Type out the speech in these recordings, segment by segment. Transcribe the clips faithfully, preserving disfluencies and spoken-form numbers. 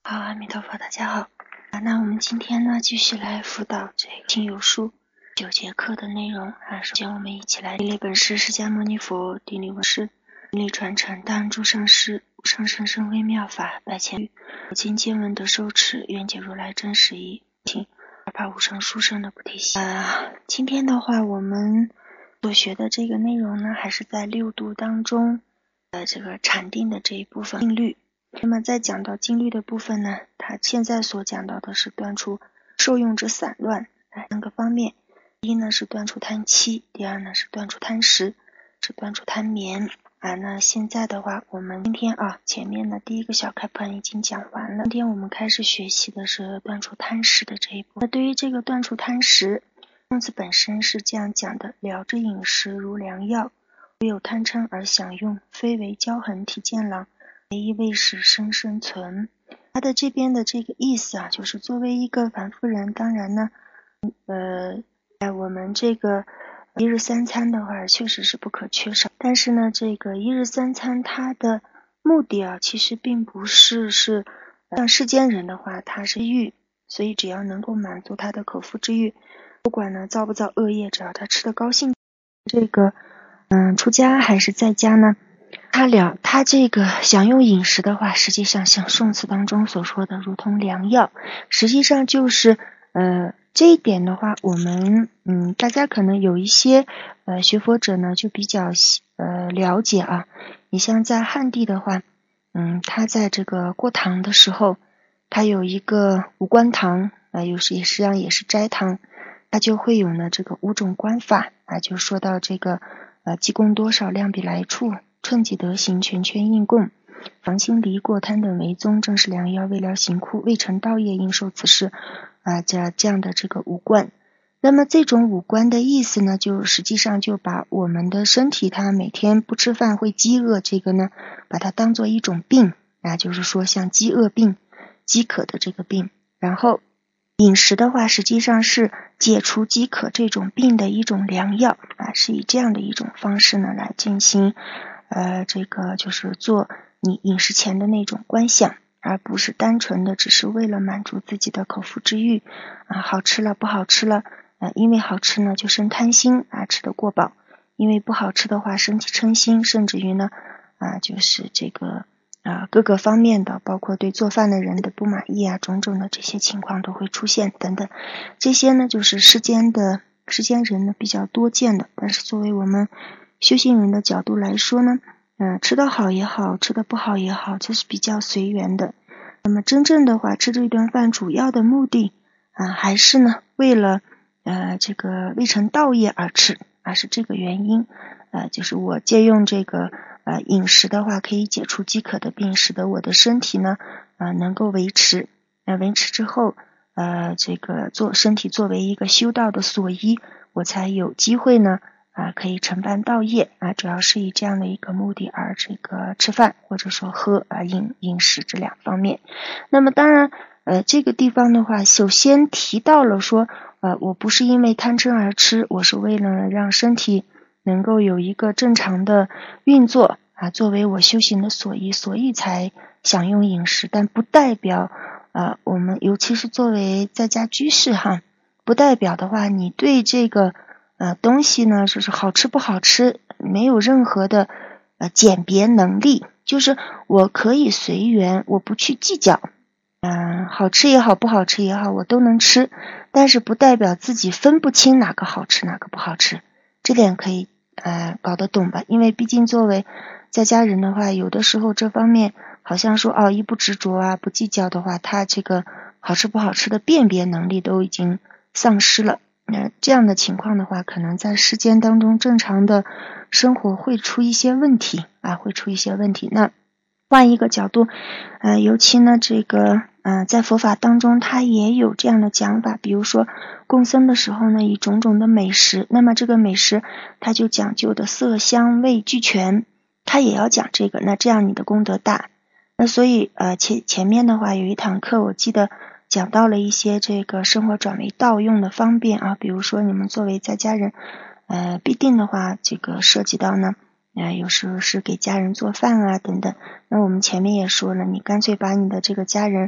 好，阿弥陀佛，大家好。啊，那我们今天呢，继续来辅导这个经有书九节课的内容啊。首先，我们一起来顶礼本师释迦牟尼佛，顶礼文师，顶礼传承大恩诸上师，无上甚深微妙法，百千语。我今见闻得受持，愿解如来真实义。请二怕无上殊胜的菩提心。啊，今天的话，我们所学的这个内容呢，还是在六度当中，呃，这个禅定的这一部分定律。那么在讲到经律的部分呢，他现在所讲到的是断除受用之散乱，哎，三个方面。第一呢是断除贪欺，第二呢是断除贪食，是断除贪眠啊。那现在的话，我们今天啊前面的第一个小开盘已经讲完了，今天我们开始学习的是断除贪食的这一步。那对于这个断除贪食，孟子本身是这样讲的：了之饮食如良药，唯有贪嗔而享用，非为骄横体健朗，唯一为使生生存。他的这边的这个意思啊，就是作为一个凡夫人，当然呢，呃，在我们这个一日三餐的话，确实是不可缺少。但是呢，这个一日三餐它的目的啊，其实并不是是像世间人的话，他是欲，所以只要能够满足他的口腹之欲，不管呢造不造恶业，只要他吃得高兴，这个嗯，出家还是在家呢？他了，他这个享用饮食的话，实际上像宋词当中所说的，如同良药，实际上就是呃这一点的话，我们嗯大家可能有一些呃学佛者呢就比较呃了解啊。你像在汉地的话，嗯，他在这个过堂的时候，他有一个五官堂啊、呃，有时也实际上也是斋堂，他就会有呢这个五种观法啊，就说到这个呃积功多少，量比来处。趁己得行，全权应供，防心离过贪等为宗，正是良药，未了行库，未成道业应受此事啊，这这样的这个五观。那么这种五观的意思呢，就实际上就把我们的身体它每天不吃饭会饥饿，这个呢把它当做一种病啊，就是说像饥饿病、饥渴的这个病。然后饮食的话，实际上是解除饥渴这种病的一种良药啊，是以这样的一种方式呢来进行呃，这个就是做你饮食前的那种观想，而不是单纯的只是为了满足自己的口腹之欲啊，好吃了不好吃了，呃，因为好吃呢就生贪心啊，吃得过饱；因为不好吃的话，身体嗔心，甚至于呢啊，就是这个啊各个方面的，包括对做饭的人的不满意啊，种种的这些情况都会出现等等。这些呢就是世间的世间人呢比较多见的，但是作为我们修行人的角度来说呢，嗯、呃，吃得好也好，吃得不好也好，这是比较随缘的。那么真正的话，吃这顿饭主要的目的啊、呃，还是呢为了呃这个未成道业而吃，而是这个原因。呃，就是我借用这个呃饮食的话，可以解除饥渴的病，使得我的身体呢呃能够维持。那、呃、维持之后，呃这个做身体作为一个修道的所依，我才有机会呢。啊，可以承办道业啊，主要是以这样的一个目的而这个吃饭或者说喝啊饮饮食这两方面。那么当然，呃，这个地方的话，首先提到了说，呃，我不是因为贪嗔而吃，我是为了让身体能够有一个正常的运作啊，作为我修行的所依，所以才享用饮食，但不代表呃我们尤其是作为在家居士哈，不代表的话，你对这个。呃，东西呢，就是好吃不好吃，没有任何的呃鉴别能力，就是我可以随缘，我不去计较，嗯、呃，好吃也好，不好吃也好，我都能吃，但是不代表自己分不清哪个好吃，哪个不好吃，这点可以呃搞得懂吧？因为毕竟作为在家人的话，有的时候这方面好像说哦，一不执着啊，不计较的话，他这个好吃不好吃的辨别能力都已经丧失了。那这样的情况的话，可能在世间当中正常的生活会出一些问题啊，会出一些问题。那换一个角度，呃，尤其呢，这个呃，在佛法当中，它也有这样的讲法，比如说供僧的时候呢，以种种的美食，那么这个美食它就讲究的色香味俱全，它也要讲这个，那这样你的功德大。那所以呃前前面的话有一堂课，我记得。讲到了一些这个生活转为道用的方便啊，比如说你们作为在家人，呃，必定的话，这个涉及到呢，呃，有时候是给家人做饭啊等等。那我们前面也说了，你干脆把你的这个家人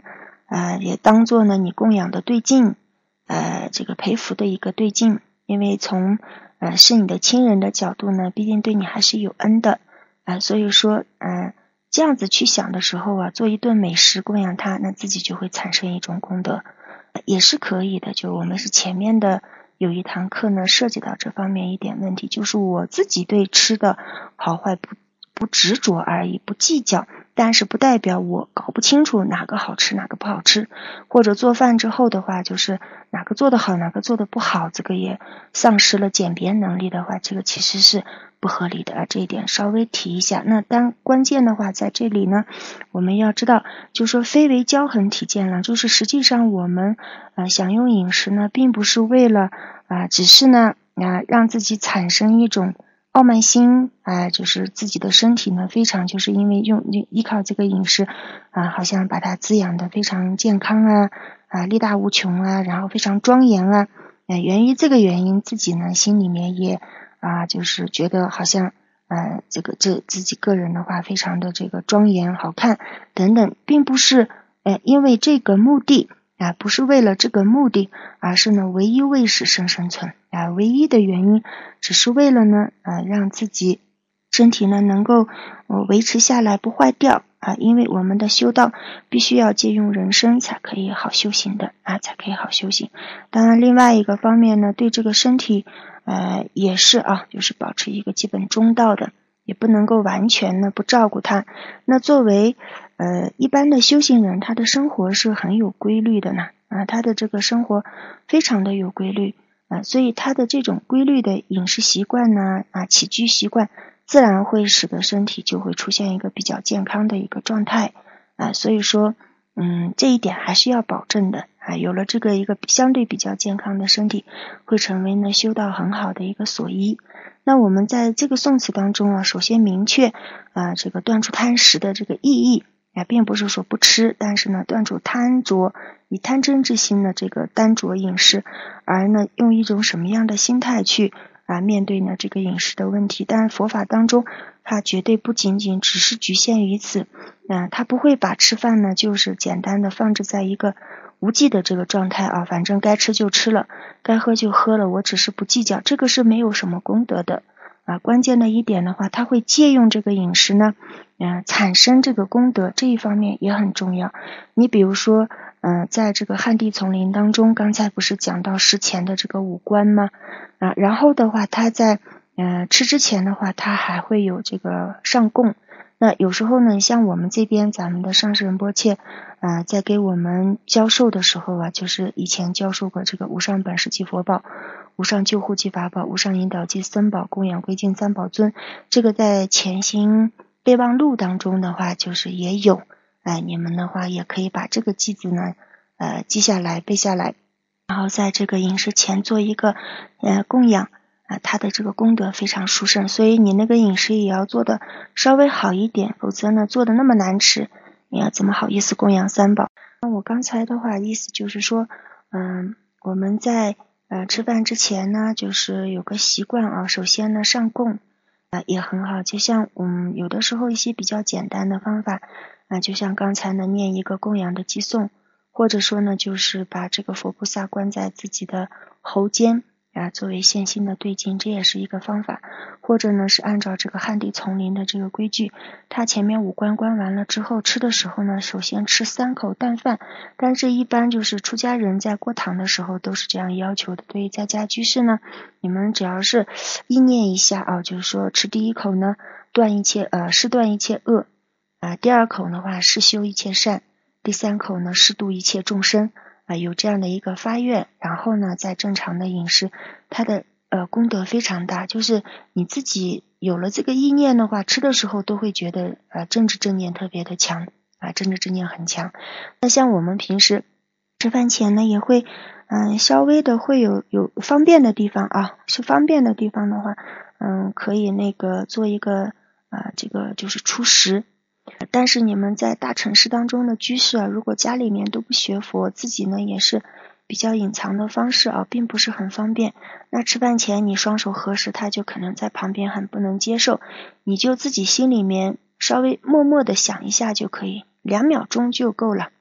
呃，也当做呢你供养的对境，呃，这个培福的一个对境。因为从呃是你的亲人的角度呢，毕竟对你还是有恩的啊、呃，所以说呃这样子去想的时候啊，做一顿美食供养他，那自己就会产生一种功德，呃、也是可以的。就我们是前面的有一堂课呢涉及到这方面一点问题，就是我自己对吃的好坏不不执着而已，不计较，但是不代表我搞不清楚哪个好吃哪个不好吃，或者做饭之后的话，就是哪个做得好哪个做得不好，这个也丧失了鉴别能力的话，这个其实是不合理的啊，这一点稍微提一下。那当关键的话在这里呢，我们要知道，就是说非为骄横体健了，就是实际上我们呃享用饮食呢，并不是为了啊、呃，只是呢啊、呃、让自己产生一种傲慢心啊、呃，就是自己的身体呢非常就是因为用依靠这个饮食啊、呃，好像把它滋养的非常健康啊啊、呃、力大无穷啊，然后非常庄严啊，呃源于这个原因，自己呢心里面也啊、呃、就是觉得好像呃这个这自己个人的话非常的这个庄严好看等等，并不是呃因为这个目的啊、呃，不是为了这个目的，而是呢唯一为使生生存啊、呃，唯一的原因只是为了呢呃让自己身体呢能够呃维持下来不坏掉啊，因为我们的修道必须要借用人身才可以好修行的啊，才可以好修行。当然另外一个方面呢，对这个身体呃也是啊，就是保持一个基本中道的，也不能够完全呢不照顾它。那作为呃一般的修行人，他的生活是很有规律的呢啊，他的这个生活非常的有规律啊，所以他的这种规律的饮食习惯呢啊起居习惯，自然会使得身体就会出现一个比较健康的一个状态啊，所以说嗯这一点还是要保证的啊，有了这个一个相对比较健康的身体，会成为呢修道很好的一个所依。那我们在这个宋词当中啊，首先明确啊这个断除贪食的这个意义啊，并不是说不吃，但是呢断除贪着，以贪嗔之心的这个单着饮食，而呢用一种什么样的心态去啊面对呢这个饮食的问题。但佛法当中它绝对不仅仅只是局限于此，嗯、呃，它不会把吃饭呢就是简单的放置在一个无忌的这个状态啊，反正该吃就吃了，该喝就喝了，我只是不计较，这个是没有什么功德的啊。关键的一点的话，它会借用这个饮食呢嗯、呃，产生这个功德，这一方面也很重要。你比如说嗯、呃，在这个汉地丛林当中，刚才不是讲到食前的这个五观吗啊，然后的话他在呃吃之前的话，他还会有这个上供。那有时候呢，像我们这边咱们的上师仁波切啊、呃，在给我们教授的时候啊，就是以前教授过这个无上本师即佛宝、无上救护即法宝、无上引导即僧宝、供养归敬三宝尊，这个在前行备忘录当中的话就是也有，哎、呃，你们的话也可以把这个偈子呢呃记下来背下来，然后在这个饮食前做一个呃供养啊，它的这个功德非常殊胜，所以你那个饮食也要做的稍微好一点，否则呢做的那么难吃，你要怎么好意思供养三宝？那我刚才的话意思就是说，嗯，我们在呃吃饭之前呢，就是有个习惯啊，首先呢上供啊、呃、也很好，就像嗯有的时候一些比较简单的方法啊、呃，就像刚才呢念一个供养的偈颂，或者说呢就是把这个佛菩萨关在自己的喉间啊，作为现心的对境，这也是一个方法。或者呢是按照这个汉地丛林的这个规矩，他前面五关关完了之后，吃的时候呢首先吃三口淡饭，但是一般就是出家人在过堂的时候都是这样要求的。对于在家居士呢，你们只要是意念一下啊，就是说吃第一口呢断一切呃是断一切恶啊、呃，第二口的话是修一切善，第三口呢是度一切众生啊、呃，有这样的一个发愿，然后呢在正常的饮食，它的呃功德非常大，就是你自己有了这个意念的话，吃的时候都会觉得呃政治正念特别的强啊，政治正念很强。那像我们平时吃饭前呢也会嗯、呃、稍微的会有有方便的地方啊，是方便的地方的话嗯可以那个做一个啊、呃、这个就是出食。但是你们在大城市当中的居士啊，如果家里面都不学佛，自己呢也是比较隐藏的方式啊，并不是很方便。那吃饭前你双手合十，他就可能在旁边很不能接受，你就自己心里面稍微默默的想一下就可以，两秒钟就够了。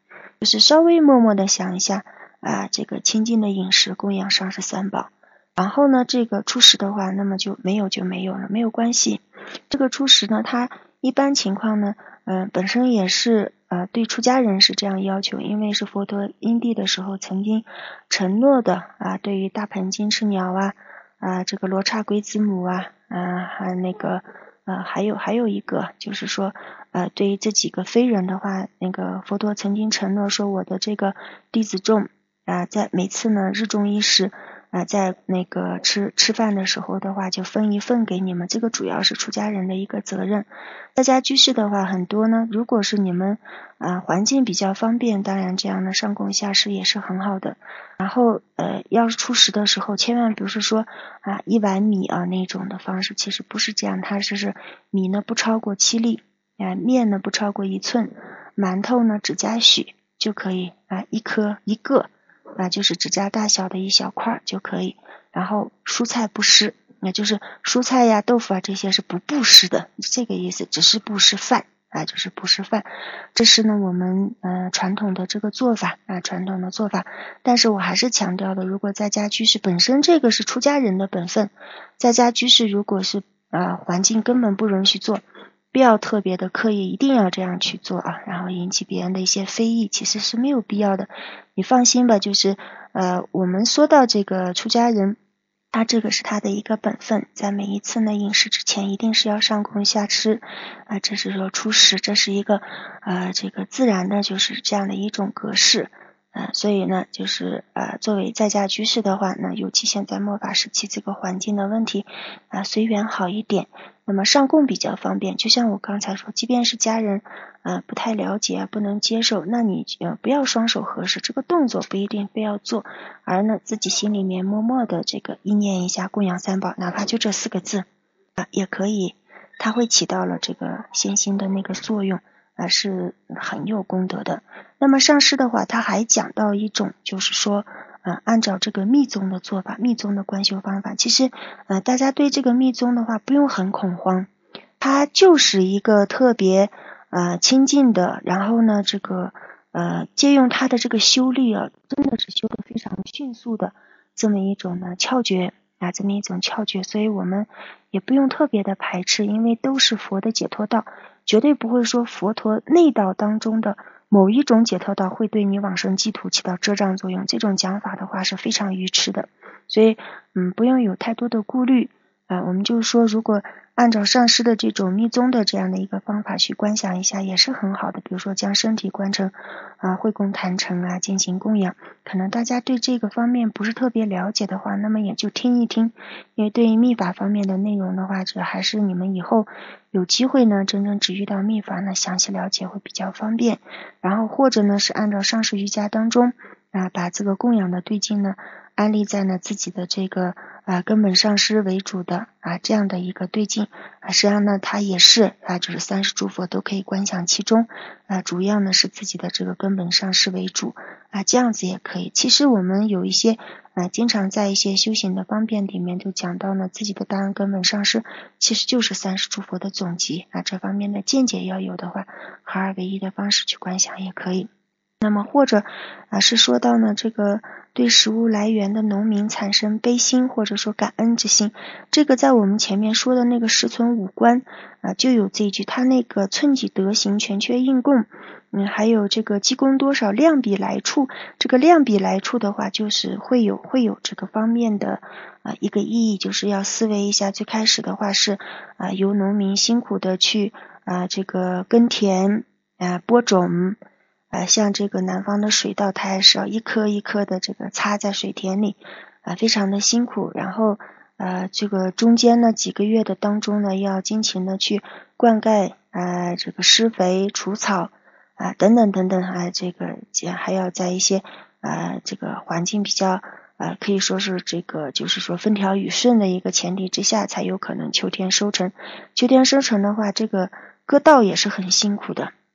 就是稍微默默的想一下啊，这个清净的饮食供养上师三宝。然后呢，这个初食的话，那么就没有就没有了，没有关系。这个初食呢，它一般情况呢，嗯、呃，本身也是呃对出家人是这样要求，因为是佛陀因地的时候曾经承诺的啊，对于大鹏金翅鸟啊，啊这个罗刹龟子母啊，啊还那个呃还有还有一个就是说呃对于这几个非人的话，那个佛陀曾经承诺说，我的这个弟子众啊，在每次呢日中一时。啊，在那个吃吃饭的时候的话，就分一份给你们，这个主要是出家人的一个责任。在家居士的话，很多呢，如果是你们啊环境比较方便，当然这样的上供下施也是很好的。然后呃，要是初食的时候，千万不是说啊一碗米啊那种的方式，其实不是这样，它就是米呢不超过七粒，啊面呢不超过一寸，馒头呢只加许就可以啊一颗一个。啊，就是指甲大小的一小块就可以，然后蔬菜不施，那就是蔬菜呀、豆腐啊这些是不布施的，这个意思，只是布施饭啊，就是布施饭。这是呢我们呃传统的这个做法啊，传统的做法。但是我还是强调的，如果在家居士本身这个是出家人的本分，在家居士如果是啊环境根本不允许做。不要特别的刻意一定要这样去做啊，然后引起别人的一些非议，其实是没有必要的。你放心吧，就是呃我们说到这个出家人，他这个是他的一个本分，在每一次呢饮食之前一定是要上供下施啊、呃，这是说初食，这是一个呃这个自然的就是这样的一种格式。呃，所以呢，就是呃，作为在家居士的话，那尤其现在末法时期这个环境的问题啊、呃，随缘好一点。那么上供比较方便，就像我刚才说，即便是家人呃不太了解、不能接受，那你呃不要双手合十，这个动作不一定非要做，而呢自己心里面默默的这个意念一下供养三宝，哪怕就这四个字啊、呃、也可以，它会起到了这个先心的那个作用。啊、呃，是很有功德的。那么上师的话，他还讲到一种，就是说，呃，按照这个密宗的做法，密宗的观修方法，其实，呃，大家对这个密宗的话不用很恐慌，它就是一个特别呃亲近的，然后呢，这个呃借用它的这个修力啊，真的是修得非常迅速的这么一种呢窍诀啊，这么一种窍诀，所以我们也不用特别的排斥，因为都是佛的解脱道。绝对不会说佛陀内道当中的某一种解脱道会对你往生净土起到遮障作用，这种讲法的话是非常愚痴的，所以嗯不用有太多的顾虑啊、呃。我们就是说，如果按照上师的这种密宗的这样的一个方法去观想一下，也是很好的。比如说将身体观成啊会供坛城啊，进行供养。可能大家对这个方面不是特别了解的话，那么也就听一听，因为对于密法方面的内容的话，这还是你们以后有机会呢，真正只遇到密法呢，详细了解会比较方便。然后或者呢是按照上师瑜伽当中啊，把这个供养的对境呢安立在呢自己的这个啊根本上师为主的啊这样的一个对境啊，实际上呢它也是啊就是三世诸佛都可以观想其中啊，主要呢是自己的这个根本上师为主啊，这样子也可以。其实我们有一些啊经常在一些修行的方便里面就讲到呢，自己的大恩根本上师其实就是三世诸佛的总集啊，这方面的见解要有的话，合二为一的方式去观想也可以。那么或者啊是说到呢这个对食物来源的农民产生悲心或者说感恩之心，这个在我们前面说的那个十存五观啊就有这一句，他那个寸己德行全缺应供，嗯还有这个积功多少量比来处，这个量比来处的话就是会有会有这个方面的啊一个意义，就是要思维一下，最开始的话是啊由农民辛苦的去啊这个耕田啊播种。呃，像这个南方的水稻，它还是要一颗一颗的这个插在水田里，啊、呃，非常的辛苦。然后，呃，这个中间呢几个月的当中呢，要辛勤的去灌溉，呃，这个施肥、除草，啊、呃，等等等等，啊、呃，这个还要在一些呃这个环境比较呃可以说是这个就是说风调雨顺的一个前提之下，才有可能秋天收成。秋天收成的话，这个割稻也是很辛苦的。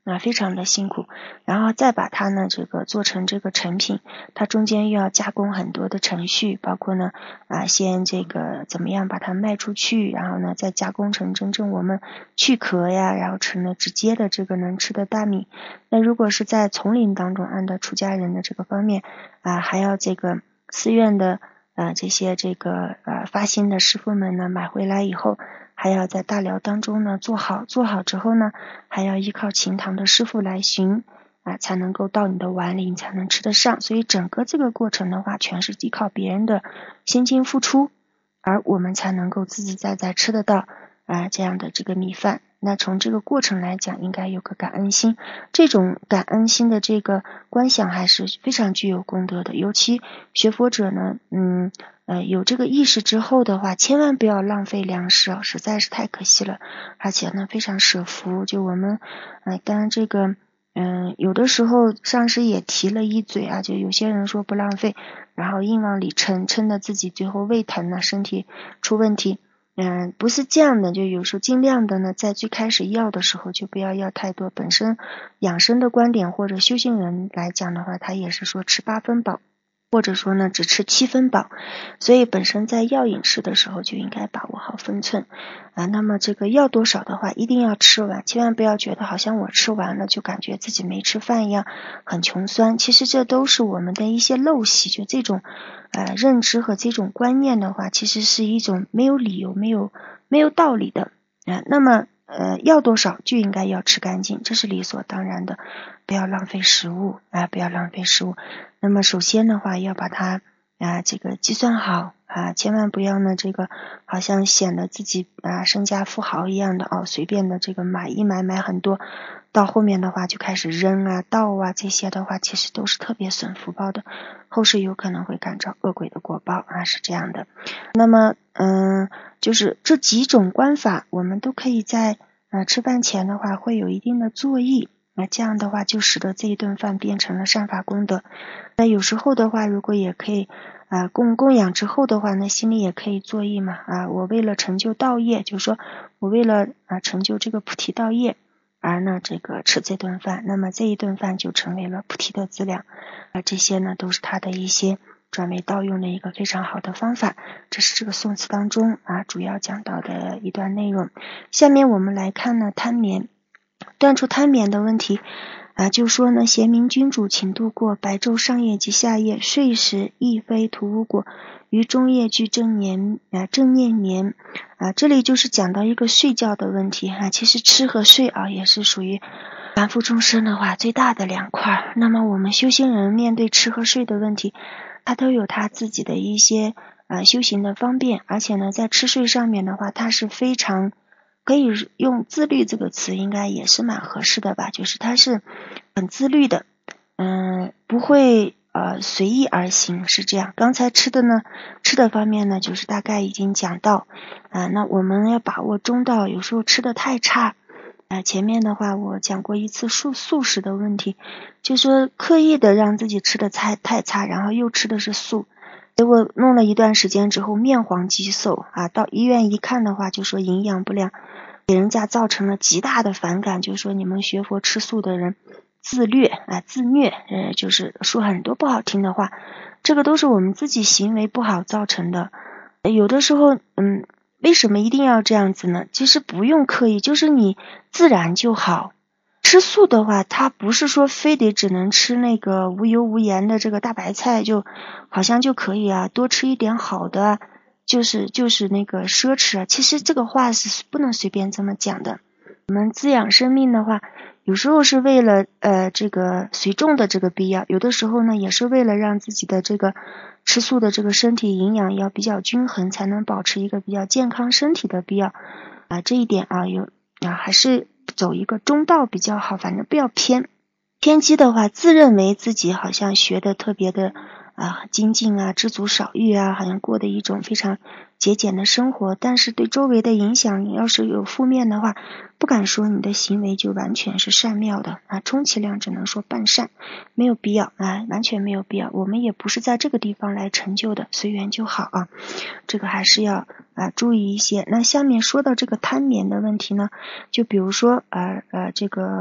啊，非常的辛苦，然后再把它呢这个做成这个成品，它中间又要加工很多的程序，包括呢啊先这个怎么样把它卖出去，然后呢再加工成真正我们去壳呀，然后成了直接的这个能吃的大米。那如果是在丛林当中，按照出家人的这个方面啊，还要这个寺院的呃这些这个呃发心的师傅们呢买回来以后，还要在大寮当中呢做好，做好之后呢，还要依靠琴堂的师傅来寻啊，才能够到你的碗里，你才能吃得上。所以整个这个过程的话，全是依靠别人的辛勤付出，而我们才能够自自在在吃得到啊这样的这个米饭。那从这个过程来讲，应该有个感恩心，这种感恩心的这个观想还是非常具有功德的。尤其学佛者呢，嗯。呃，有这个意识之后的话，千万不要浪费粮食啊，实在是太可惜了。而且呢，非常舍福。就我们，呃，当然这个，嗯、呃，有的时候上师也提了一嘴啊，就有些人说不浪费，然后硬往里撑，撑的自己最后胃疼了，身体出问题。嗯、呃，不是这样的，就有时候尽量的呢，在最开始要的时候就不要要太多。本身养生的观点或者修行人来讲的话，他也是说吃八分饱。或者说呢只吃七分饱，所以本身在要饮食的时候就应该把握好分寸啊。那么这个要多少的话一定要吃完，千万不要觉得好像我吃完了就感觉自己没吃饭一样很穷酸，其实这都是我们的一些陋习，就这种呃认知和这种观念的话，其实是一种没有理由没有没有道理的啊。那么呃，要多少就应该要吃干净，这是理所当然的，不要浪费食物啊，不要浪费食物。那么首先的话，要把它啊这个计算好啊，千万不要呢这个好像显得自己啊身家富豪一样的哦，随便的这个买一买买很多，到后面的话就开始扔啊倒啊，这些的话其实都是特别损福报的，后世有可能会感召恶鬼的果报啊，是这样的。那么嗯，就是这几种观法，我们都可以在呃吃饭前的话会有一定的作意，那这样的话就使得这一顿饭变成了善法功德。那有时候的话，如果也可以啊、呃、供供养之后的话，那心里也可以作意嘛啊，我为了成就道业，就是说我为了啊成就这个菩提道业而呢这个吃这顿饭，那么这一顿饭就成为了菩提的资粮啊，这些呢都是他的一些转为道用的一个非常好的方法。这是这个宋词当中啊主要讲到的一段内容。下面我们来看呢贪眠，断除贪眠的问题啊，就说呢，贤明君主请度过白昼上夜及下夜，睡时亦非屠无果，于中夜具正念啊正念眠啊，这里就是讲到一个睡觉的问题啊，其实吃和睡啊也是属于凡夫众生的话最大的两块。那么我们修行人面对吃和睡的问题，他都有他自己的一些啊修行的方便，而且呢，在吃睡上面的话，他是非常可以用自律这个词，应该也是蛮合适的吧，就是他是很自律的，嗯，不会呃随意而行，是这样。刚才吃的呢，吃的方面呢，就是大概已经讲到啊、呃，那我们要把握中道，有时候吃的太差。啊、呃，前面的话我讲过一次素素食的问题，就说刻意的让自己吃的太太差，然后又吃的是素，结果弄了一段时间之后面黄肌瘦啊，到医院一看的话就说营养不良，给人家造成了极大的反感，就说你们学佛吃素的人自虐啊自虐，呃就是说很多不好听的话，这个都是我们自己行为不好造成的。有的时候嗯。为什么一定要这样子呢？其实不用刻意，就是你自然就好。吃素的话，它不是说非得只能吃那个无油无盐的这个大白菜就好像就可以啊，多吃一点好的就是就是那个奢侈啊。其实这个话是不能随便这么讲的。我们滋养生命的话，有时候是为了呃这个随众的这个必要，有的时候呢也是为了让自己的这个吃素的这个身体营养要比较均衡，才能保持一个比较健康身体的必要啊。这一点啊有啊还是走一个中道比较好，反正不要偏偏激的话，自认为自己好像学的特别的啊精进啊，知足少欲啊，好像过的一种非常节俭的生活，但是对周围的影响要是有负面的话，不敢说你的行为就完全是善妙的啊，充其量只能说半善，没有必要啊，完全没有必要。我们也不是在这个地方来成就的，随缘就好啊，这个还是要啊注意一些。那下面说到这个贪眠的问题呢，就比如说呃呃这个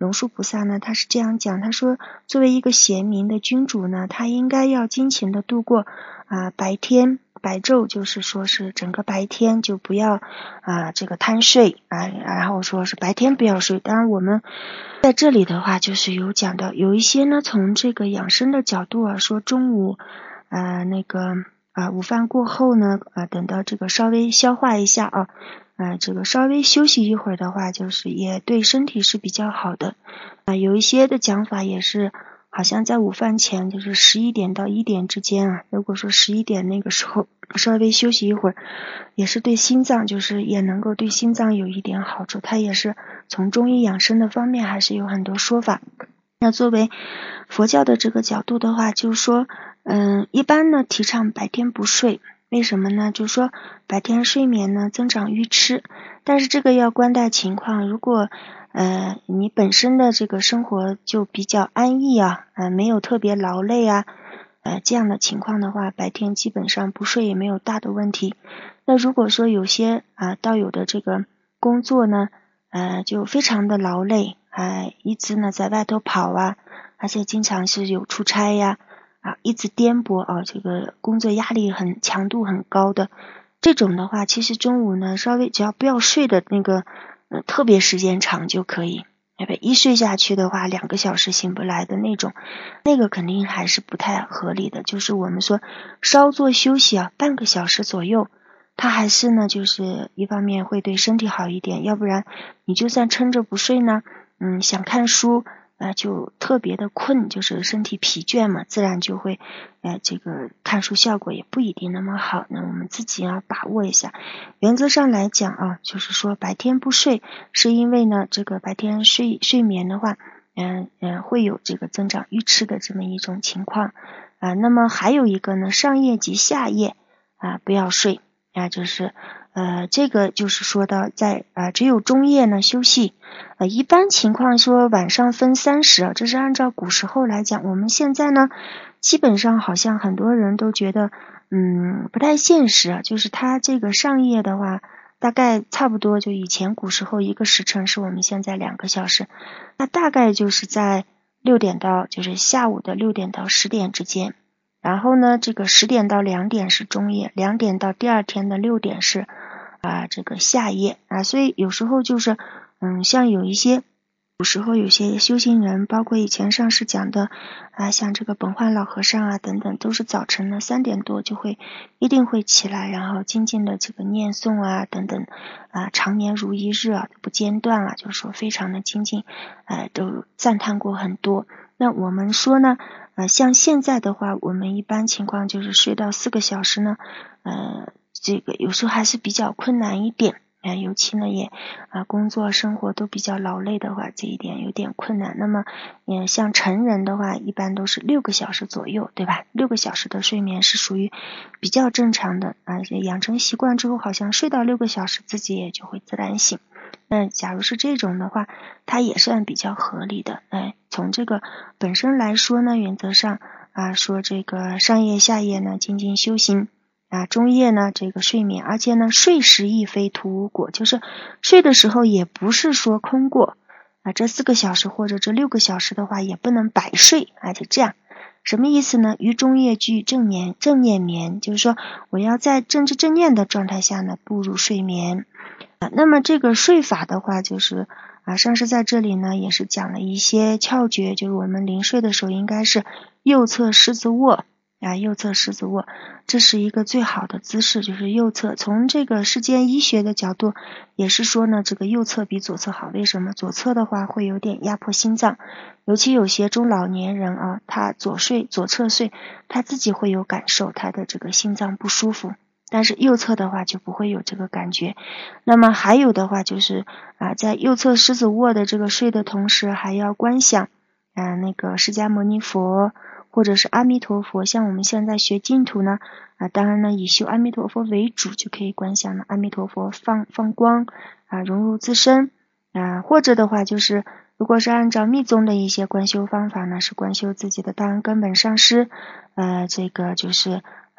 龙树菩萨呢，他是这样讲，他说作为一个贤明的君主呢，他应该要精勤的度过啊、呃、白天白昼，就是说是整个白天就不要啊、呃、这个贪睡啊，然后说是白天不要睡。当然我们在这里的话就是有讲到有一些呢从这个养生的角度啊，说中午呃那个啊、呃、午饭过后呢啊、呃、等到这个稍微消化一下啊。呃，这个稍微休息一会儿的话，就是也对身体是比较好的。啊、呃，有一些的讲法也是，好像在午饭前，就是十一点到一点之间啊。如果说十一点那个时候稍微休息一会儿，也是对心脏，就是也能够对心脏有一点好处。它也是从中医养生的方面，还是有很多说法。那作为佛教的这个角度的话，就是说，嗯，一般呢提倡白天不睡。为什么呢？就是说白天睡眠呢增长愚痴，但是这个要观待情况。如果呃你本身的这个生活就比较安逸啊，呃没有特别劳累啊，呃这样的情况的话，白天基本上不睡也没有大的问题。那如果说有些啊、呃、道友的这个工作呢，呃就非常的劳累，呃一直呢在外头跑啊，而且经常是有出差呀。啊，一直颠簸啊，这个工作压力很强度很高的这种的话，其实中午呢稍微只要不要睡的那个呃特别时间长就可以，一睡下去的话两个小时醒不来的那种，那个肯定还是不太合理的。就是我们说稍作休息啊，半个小时左右，它还是呢就是一方面会对身体好一点，要不然你就算撑着不睡呢，嗯，想看书。呃，就特别的困，就是身体疲倦嘛，自然就会，呃，这个看书效果也不一定那么好。那我们自己要把握一下。原则上来讲啊，就是说白天不睡，是因为呢，这个白天睡睡眠的话，嗯、呃、嗯、呃，会有这个增长愚痴的这么一种情况啊、呃。那么还有一个呢，上夜及下夜啊、呃、不要睡啊、呃，就是呃，这个就是说到在啊、呃，只有中夜呢休息。呃，一般情况说晚上分三时啊，这是按照古时候来讲。我们现在呢，基本上好像很多人都觉得，嗯，不太现实啊。就是他这个上夜的话，大概差不多就以前古时候一个时辰是我们现在两个小时，那大概就是在六点到就是下午的六点到十点之间。然后呢，这个十点到两点是中夜，两点到第二天的六点是啊、呃、这个下夜啊，所以有时候就是嗯，像有一些有时候有些修行人，包括以前上师讲的啊，像这个本焕老和尚啊等等，都是早晨的三点多就会一定会起来，然后静静的这个念诵啊等等啊，常年如一日啊不间断啊，就是说非常的精进，呃，都赞叹过很多。那我们说呢，呃，像现在的话，我们一般情况就是睡到四个小时呢，呃，这个有时候还是比较困难一点，呃，尤其呢也啊、呃、工作生活都比较劳累的话，这一点有点困难。那么，嗯，像成人的话，一般都是六个小时左右，对吧？六个小时的睡眠是属于比较正常的啊、呃，养成习惯之后，好像睡到六个小时，自己也就会自然醒。那假如是这种的话，它也算比较合理的。哎，从这个本身来说呢，原则上啊，说这个上夜下夜呢，静静修行啊，中夜呢这个睡眠，而且呢睡时亦非徒无果，就是睡的时候也不是说空过啊，这四个小时或者这六个小时的话，也不能白睡，而且这样。什么意思呢？于中夜具正念正念眠，就是说我要在正知正念的状态下呢步入睡眠。啊，那么这个睡法的话，就是啊，上师在这里呢也是讲了一些窍诀，就是我们临睡的时候应该是右侧狮子卧啊，右侧狮子卧，这是一个最好的姿势，就是右侧。从这个世间医学的角度，也是说呢，这个右侧比左侧好。为什么？左侧的话会有点压迫心脏，尤其有些中老年人啊，他左睡左侧睡，他自己会有感受，他的这个心脏不舒服。但是右侧的话就不会有这个感觉。那么还有的话就是啊，在右侧狮子卧的这个睡的同时，还要观想啊那个释迦牟尼佛或者是阿弥陀佛。像我们现在学净土呢啊，当然呢以修阿弥陀佛为主，就可以观想了阿弥陀佛放放光啊，融入自身啊，或者的话就是如果是按照密宗的一些观修方法呢，是观修自己的大恩根本上师，呃，这个就是。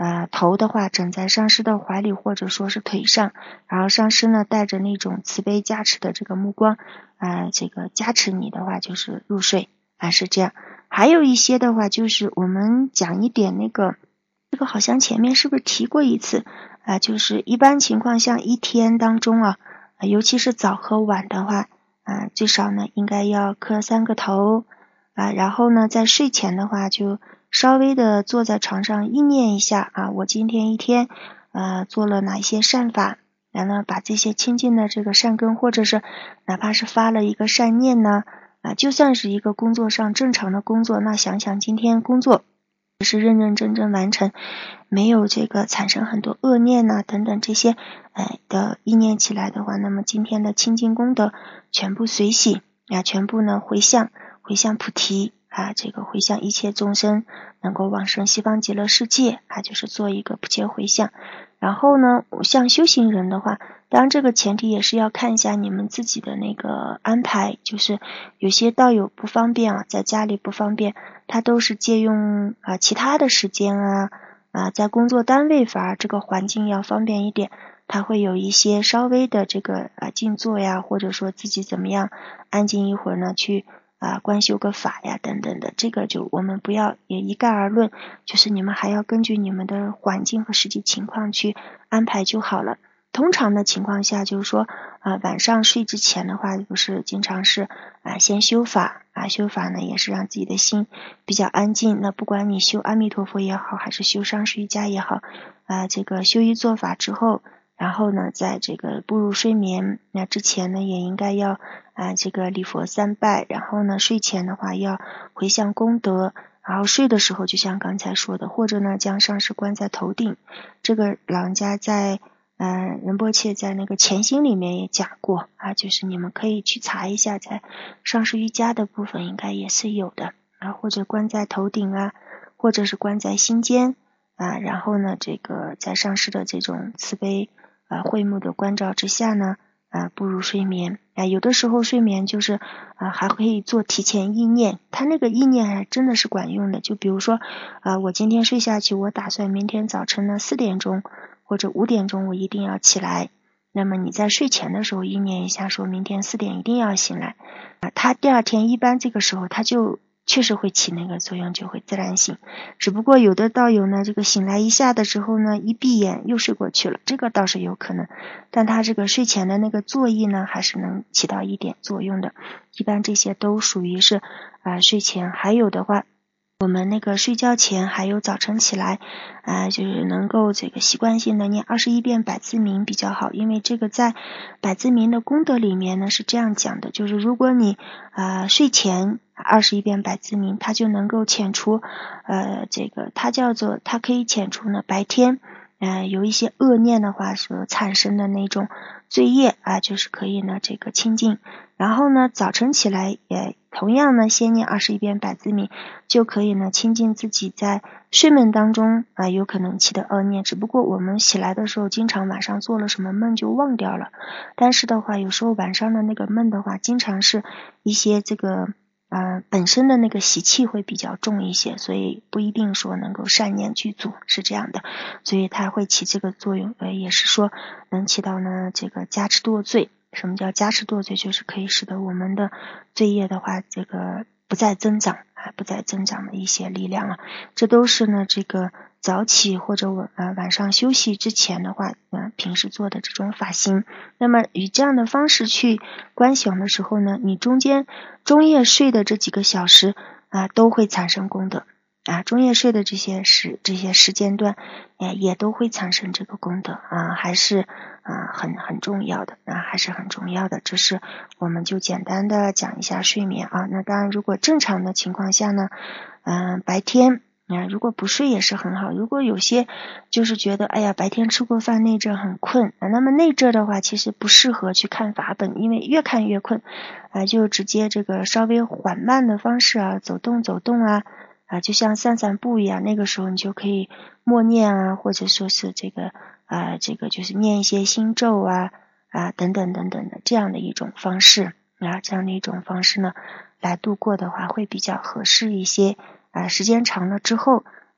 呃，头的话枕在上师的怀里或者说是腿上，然后上师呢带着那种慈悲加持的这个目光，呃，这个加持你的话就是入睡啊，是这样。还有一些的话就是我们讲一点那个，这个好像前面是不是提过一次啊、呃？就是一般情况下一天当中啊，呃、尤其是早和晚的话，啊、呃，最少呢应该要磕三个头啊、呃，然后呢在睡前的话就稍微的坐在床上意念一下啊，我今天一天呃做了哪一些善法，然后呢把这些清净的这个善根，或者是哪怕是发了一个善念呢，啊，就算是一个工作上正常的工作，那想想今天工作是认认真真完成，没有这个产生很多恶念呐、啊、等等这些哎的意念起来的话，那么今天的清净功德全部随喜啊，全部呢回向回向菩提啊，这个回向一切众生能够往生西方极乐世界啊，就是做一个不切回向。然后呢，像修行人的话，当然这个前提也是要看一下你们自己的那个安排，就是有些道友不方便啊，在家里不方便，他都是借用啊、呃、其他的时间啊啊、呃、在工作单位反而这个环境要方便一点，他会有一些稍微的这个啊、呃、静坐呀，或者说自己怎么样安静一会儿呢，去啊，观修个法呀，等等的，这个就我们不要也一概而论，就是你们还要根据你们的环境和实际情况去安排就好了。通常的情况下，就是说啊，晚上睡之前的话，不是经常是啊先修法啊，修法呢也是让自己的心比较安静。那不管你修阿弥陀佛也好，还是修上师瑜伽也好，啊，这个修一做法之后，然后呢，在这个步入睡眠那之前呢，也应该要啊这个礼佛三拜，然后呢睡前的话要回向功德，然后睡的时候就像刚才说的，或者呢将上师观在头顶。这个老人家在嗯仁波切在那个前心里面也讲过啊，就是你们可以去查一下，在上师瑜伽的部分应该也是有的啊，或者观在头顶啊，或者是观在心间啊，然后呢这个在上师的这种慈悲啊慧目的关照之下呢啊步入睡眠啊，有的时候睡眠就是啊还可以做提前意念，他那个意念还真的是管用的。就比如说啊我今天睡下去，我打算明天早晨呢四点钟或者五点钟我一定要起来，那么你在睡前的时候意念一下，说明天四点一定要醒来啊，他第二天一般这个时候他就确实会起那个作用，就会自然醒。只不过有的道友呢，这个醒来一下的时候呢，一闭眼又睡过去了，这个倒是有可能，但他这个睡前的那个作意呢，还是能起到一点作用的。一般这些都属于是啊、呃、睡前。还有的话，我们那个睡觉前还有早晨起来啊、呃，就是能够这个习惯性的念二十一遍百字明比较好，因为这个在百字明的功德里面呢是这样讲的，就是如果你啊、呃、睡前二十一遍百字明，它就能够遣除呃这个它叫做它可以遣除呢白天呃有一些恶念的话所产生的那种罪业啊、呃，就是可以呢这个清净。然后呢早晨起来也同样呢先念二十一遍百字明，就可以呢清净自己在睡梦当中啊、呃、有可能起的恶念，只不过我们起来的时候经常晚上做了什么梦就忘掉了，但是的话有时候晚上的那个梦的话经常是一些这个呃本身的那个习气会比较重一些，所以不一定说能够善念具足，是这样的，所以它会起这个作用，呃也是说能起到呢这个加持堕罪。什么叫加持堕罪？就是可以使得我们的罪业的话这个不再增长啊，不再增长的一些力量啊，这都是呢这个早起或者晚啊晚上休息之前的话呃平时做的这种法行。那么以这样的方式去观想的时候呢，你中间中夜睡的这几个小时啊都会产生功德啊，中夜睡的这些时这些时间段也也都会产生这个功德啊，还是啊很很重要的啊，还是很重要的。这是我们就简单的讲一下睡眠啊。那当然如果正常的情况下呢嗯、呃、白天啊如果不睡也是很好。如果有些就是觉得哎呀白天吃过饭内这很困、啊、那么内这的话其实不适合去看法本，因为越看越困啊，就直接这个稍微缓慢的方式啊走动走动啊啊，就像散散步一样，那个时候你就可以默念啊，或者说是这个啊，这个就是念一些心咒啊啊等等等等的这样的一种方式啊，这样的一种方式呢，来度过的话会比较合适一些啊。时间长了之后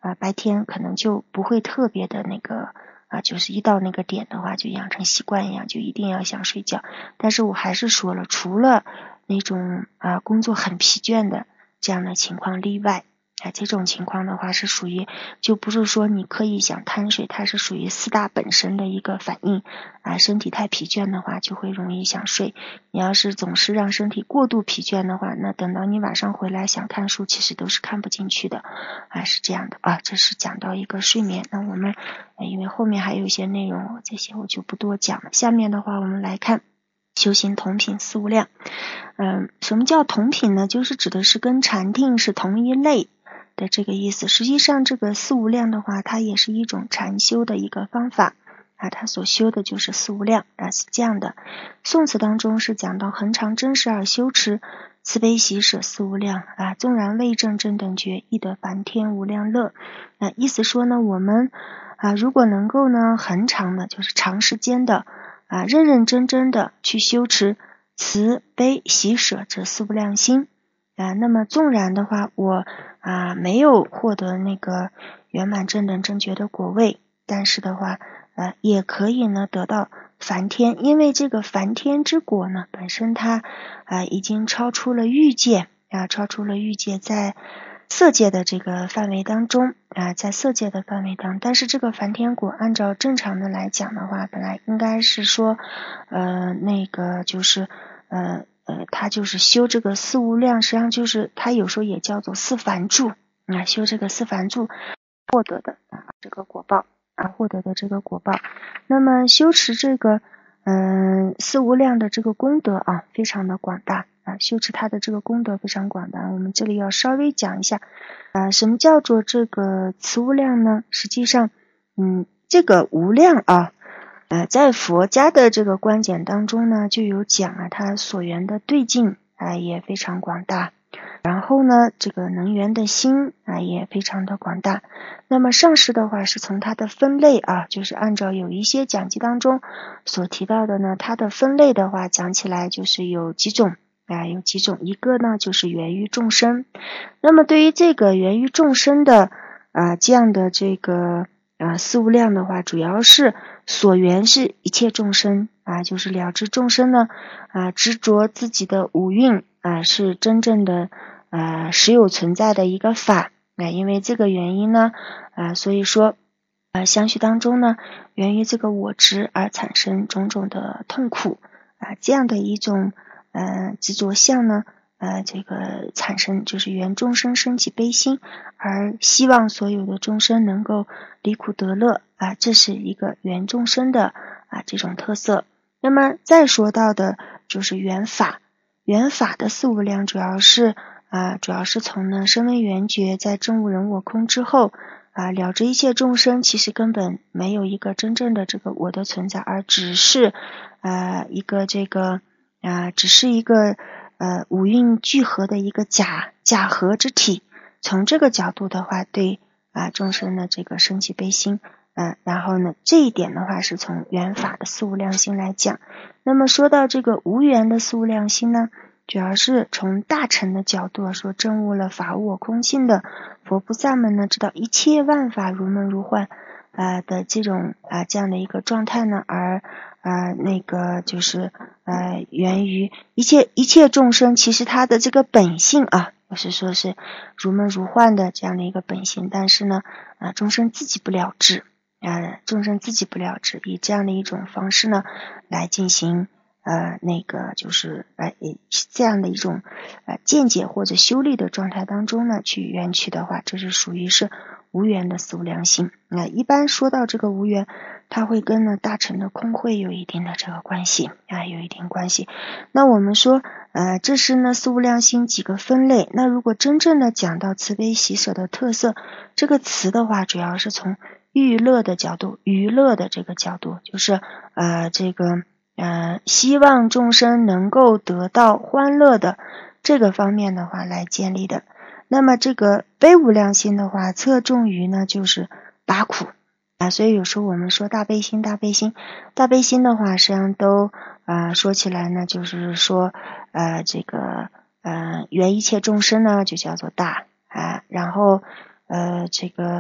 啊，白天可能就不会特别的那个啊，就是一到那个点的话就养成习惯一样，就一定要想睡觉。但是我还是说了，除了那种啊工作很疲倦的这样的情况例外。啊，这种情况的话是属于，就不是说你刻意想贪睡，它是属于四大本身的一个反应啊。身体太疲倦的话，就会容易想睡。你要是总是让身体过度疲倦的话，那等到你晚上回来想看书，其实都是看不进去的啊，是这样的啊。这是讲到一个睡眠，那我们因为后面还有一些内容，这些我就不多讲了。下面的话，我们来看修行同品四无量。嗯，什么叫同品呢？就是指的是跟禅定是同一类的这个意思。实际上这个四无量的话，它也是一种禅修的一个方法啊，它所修的就是四无量啊，是这样的。宋词当中是讲到恒常真实而修持，慈悲喜舍四无量啊，纵然未证正等觉，亦得梵天无量乐啊。意思说呢，我们啊如果能够呢恒常的，就是长时间的啊认认真真的去修持慈悲喜舍这四无量心啊，那么纵然的话我啊没有获得那个圆满正等正觉的果位，但是的话呃也可以呢得到梵天，因为这个梵天之果呢本身它啊已经超出了欲界啊，超出了欲界，在色界的这个范围当中啊，在色界的范围当中，但是这个梵天果按照正常的来讲的话，本来应该是说呃那个就是呃呃他就是修这个四无量，实际上就是他有时候也叫做四梵住啊，修这个四梵住获得的啊这个果报啊获得的这个果报。那么修持这个嗯、呃、四无量的这个功德啊非常的广大啊，修持它的这个功德非常广大。我们这里要稍微讲一下啊，什么叫做这个慈无量呢？实际上嗯这个无量啊呃在佛家的这个观点当中呢就有讲啊，它所缘的对境啊也非常广大，然后呢这个能缘的心啊也非常的广大。那么上师的话是从它的分类啊，就是按照有一些讲记当中所提到的呢，它的分类的话讲起来就是有几种啊，有几种，一个呢就是源于众生。那么对于这个源于众生的啊这样的这个啊四无量的话，主要是所缘是一切众生啊，就是了知众生呢啊执着自己的五蕴啊是真正的啊实有存在的一个法啊，因为这个原因呢啊，所以说啊相续当中呢源于这个我执而产生种种的痛苦啊，这样的一种呃执着相呢呃这个产生就是缘众生升起悲心，而希望所有的众生能够离苦得乐啊，这是一个缘众生的啊这种特色。那么再说到的就是缘法，缘法的四无量主要是啊主要是从呢声闻缘觉在证悟人我空之后啊，了知一切众生其实根本没有一个真正的这个我的存在，而只是呃一个这个啊只是一个呃五蕴聚合的一个假假合之体。从这个角度的话，对啊众生的这个升起悲心，嗯、呃，然后呢这一点的话是从缘法的四无量心来讲。那么说到这个无缘的四无量心呢，主要是从大乘的角度说，证悟了法无我空性的佛菩萨们呢，知道一切万法如梦如幻呃的这种啊、呃、这样的一个状态呢，而呃那个就是呃源于一切一切众生，其实他的这个本性啊，不是说是如梦如幻的这样的一个本性，但是呢啊、呃、众生自己不了知啊、呃、众生自己不了知，以这样的一种方式呢来进行呃，那个就是呃这样的一种呃见解或者修历的状态当中呢，去缘起的话，这是属于是无缘的四无量心。那、呃、一般说到这个无缘，它会跟呢大乘的空慧有一定的这个关系啊，有一定关系。那我们说呃，这是呢四无量心几个分类。那如果真正的讲到慈悲喜舍的特色，这个慈的话，主要是从娱乐的角度，娱乐的这个角度，就是呃这个。呃，希望众生能够得到欢乐的这个方面的话来建立的。那么这个悲无量心的话，侧重于呢就是拔苦啊，所以有时候我们说大悲心，大悲心，大悲心的话，实际上都啊、呃、说起来呢，就是说呃这个呃缘一切众生呢就叫做大啊，然后呃这个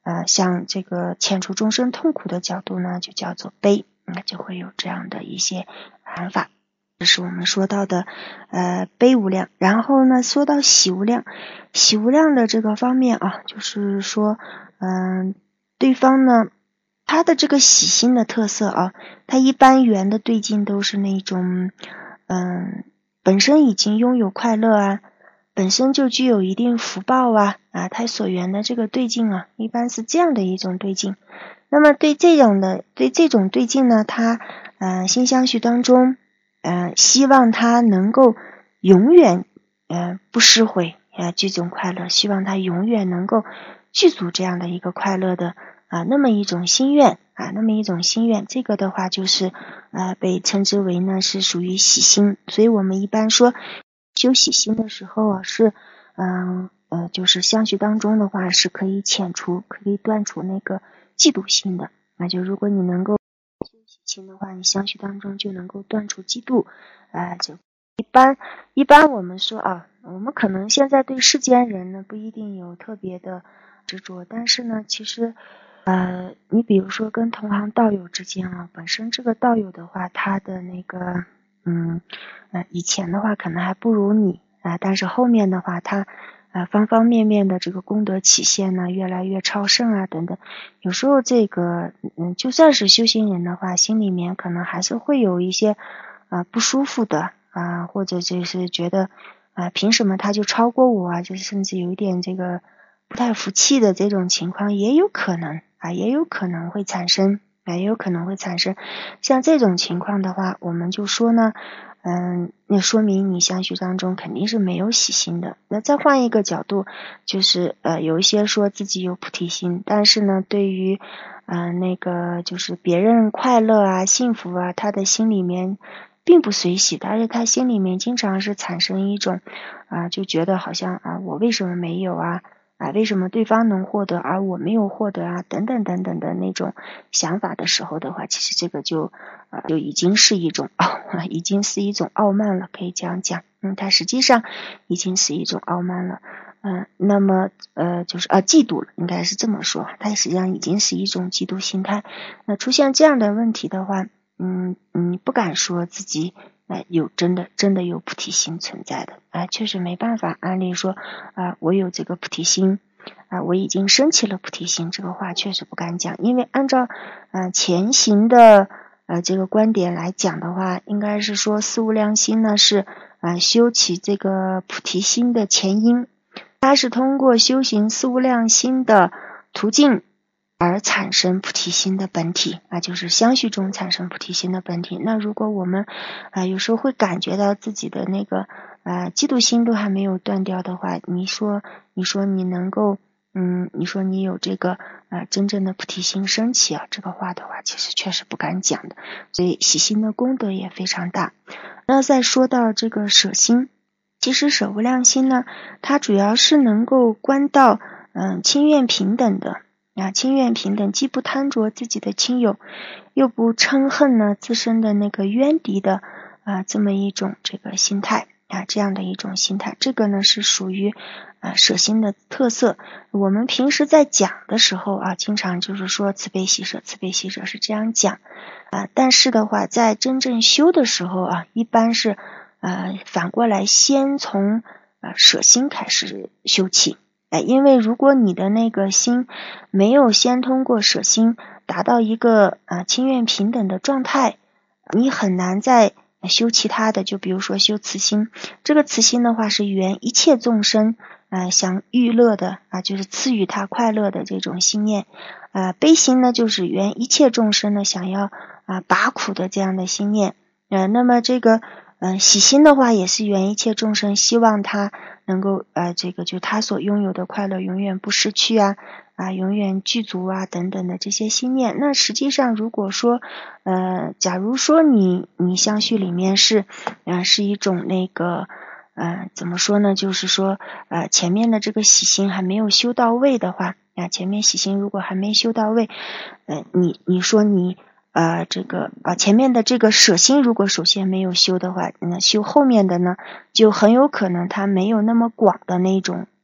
呃像这个遣除众生痛苦的角度呢，就叫做悲，那就会有这样的一些喊法。这是我们说到的呃悲无量。然后呢，说到喜无量，喜无量的这个方面啊，就是说嗯、呃，对方呢他的这个喜心的特色啊，他一般缘的对境都是那种嗯、呃，本身已经拥有快乐啊，本身就具有一定福报啊啊，他所缘的这个对境啊，一般是这样的一种对境。那么对这种的对这种对境呢，他呃心相续当中呃，希望他能够永远呃不失毁呃这种快乐，希望他永远能够具足这样的一个快乐的啊、呃、那么一种心愿啊，那么一种心愿，这个的话就是呃被称之为呢是属于喜心。所以我们一般说修喜心的时候啊，是嗯 呃, 呃就是相续当中的话是可以遣除可以断除那个嫉妒心的。那就如果你能够修喜心的话，你相续当中就能够断除嫉妒啊、呃。就一般一般我们说啊，我们可能现在对世间人呢不一定有特别的执着，但是呢其实呃你比如说跟同行道友之间啊，本身这个道友的话，他的那个嗯呃以前的话可能还不如你啊、呃，但是后面的话他呃，方方面面的这个功德起现呢，越来越超胜啊，等等。有时候这个，嗯，就算是修行人的话，心里面可能还是会有一些啊、呃、不舒服的啊、呃，或者就是觉得啊、呃，凭什么他就超过我啊？就是甚至有一点这个不太服气的这种情况，也有可能啊，也有可能会产生啊，也有可能会产生。像这种情况的话，我们就说呢。嗯，那说明你相续当中肯定是没有喜心的。那再换一个角度，就是呃，有一些说自己有菩提心，但是呢，对于呃那个就是别人快乐啊、幸福啊，他的心里面并不随喜，但是他心里面经常是产生一种啊、呃，就觉得好像啊，我为什么没有啊？啊，为什么对方能获得而我没有获得啊？等等等等的那种想法的时候的话，其实这个就呃就已经是一种傲、啊，已经是一种傲慢了，可以这样讲。嗯，它实际上已经是一种傲慢了。嗯、呃，那么呃就是啊嫉妒了，应该是这么说，它实际上已经是一种嫉妒心态。那出现这样的问题的话，嗯嗯，不敢说自己。哎，有真的真的有菩提心存在的，哎，确实没办法。按理说，啊、呃，我有这个菩提心，啊、呃，我已经升起了菩提心，这个话确实不敢讲，因为按照呃前行的呃这个观点来讲的话，应该是说四无量心呢是啊、呃、修起这个菩提心的前因，它是通过修行四无量心的途径。而产生菩提心的本体啊，就是相续中产生菩提心的本体。那如果我们啊、呃、有时候会感觉到自己的那个呃嫉妒心都还没有断掉的话，你说你说你能够嗯，你说你有这个呃真正的菩提心升起啊，这个话的话，其实确实不敢讲的。所以喜心的功德也非常大。那再说到这个舍心，其实舍无量心呢，它主要是能够观到嗯、呃、亲愿平等的。啊，亲愿平等，既不贪着自己的亲友，又不嗔恨呢自身的那个冤敌的啊，这么一种这个心态啊，这样的一种心态，这个呢是属于啊舍心的特色。我们平时在讲的时候啊，经常就是说慈悲喜舍，慈悲喜舍是这样讲啊，但是的话，在真正修的时候啊，一般是呃反过来先从啊舍心开始修起。哎，因为如果你的那个心没有先通过舍心达到一个啊亲愿平等的状态，你很难再修其他的。就比如说修慈心，这个慈心的话是缘一切众生啊、呃、想欲乐的啊，就是赐予他快乐的这种心念啊。悲心呢，就是缘一切众生呢想要啊拔苦的这样的心念。呃，那么这个嗯，喜心的话也是缘一切众生希望他能够呃这个就他所拥有的快乐永远不失去啊啊永远具足啊等等的这些心念。那实际上如果说呃假如说你你相续里面是呃是一种那个呃怎么说呢，就是说呃前面的这个喜心还没有修到位的话啊，前面喜心如果还没修到位，呃你你说你呃，这个啊，前面的这个舍心如果首先没有修的话，那修后面的呢，就很有可能它没有那么广的那种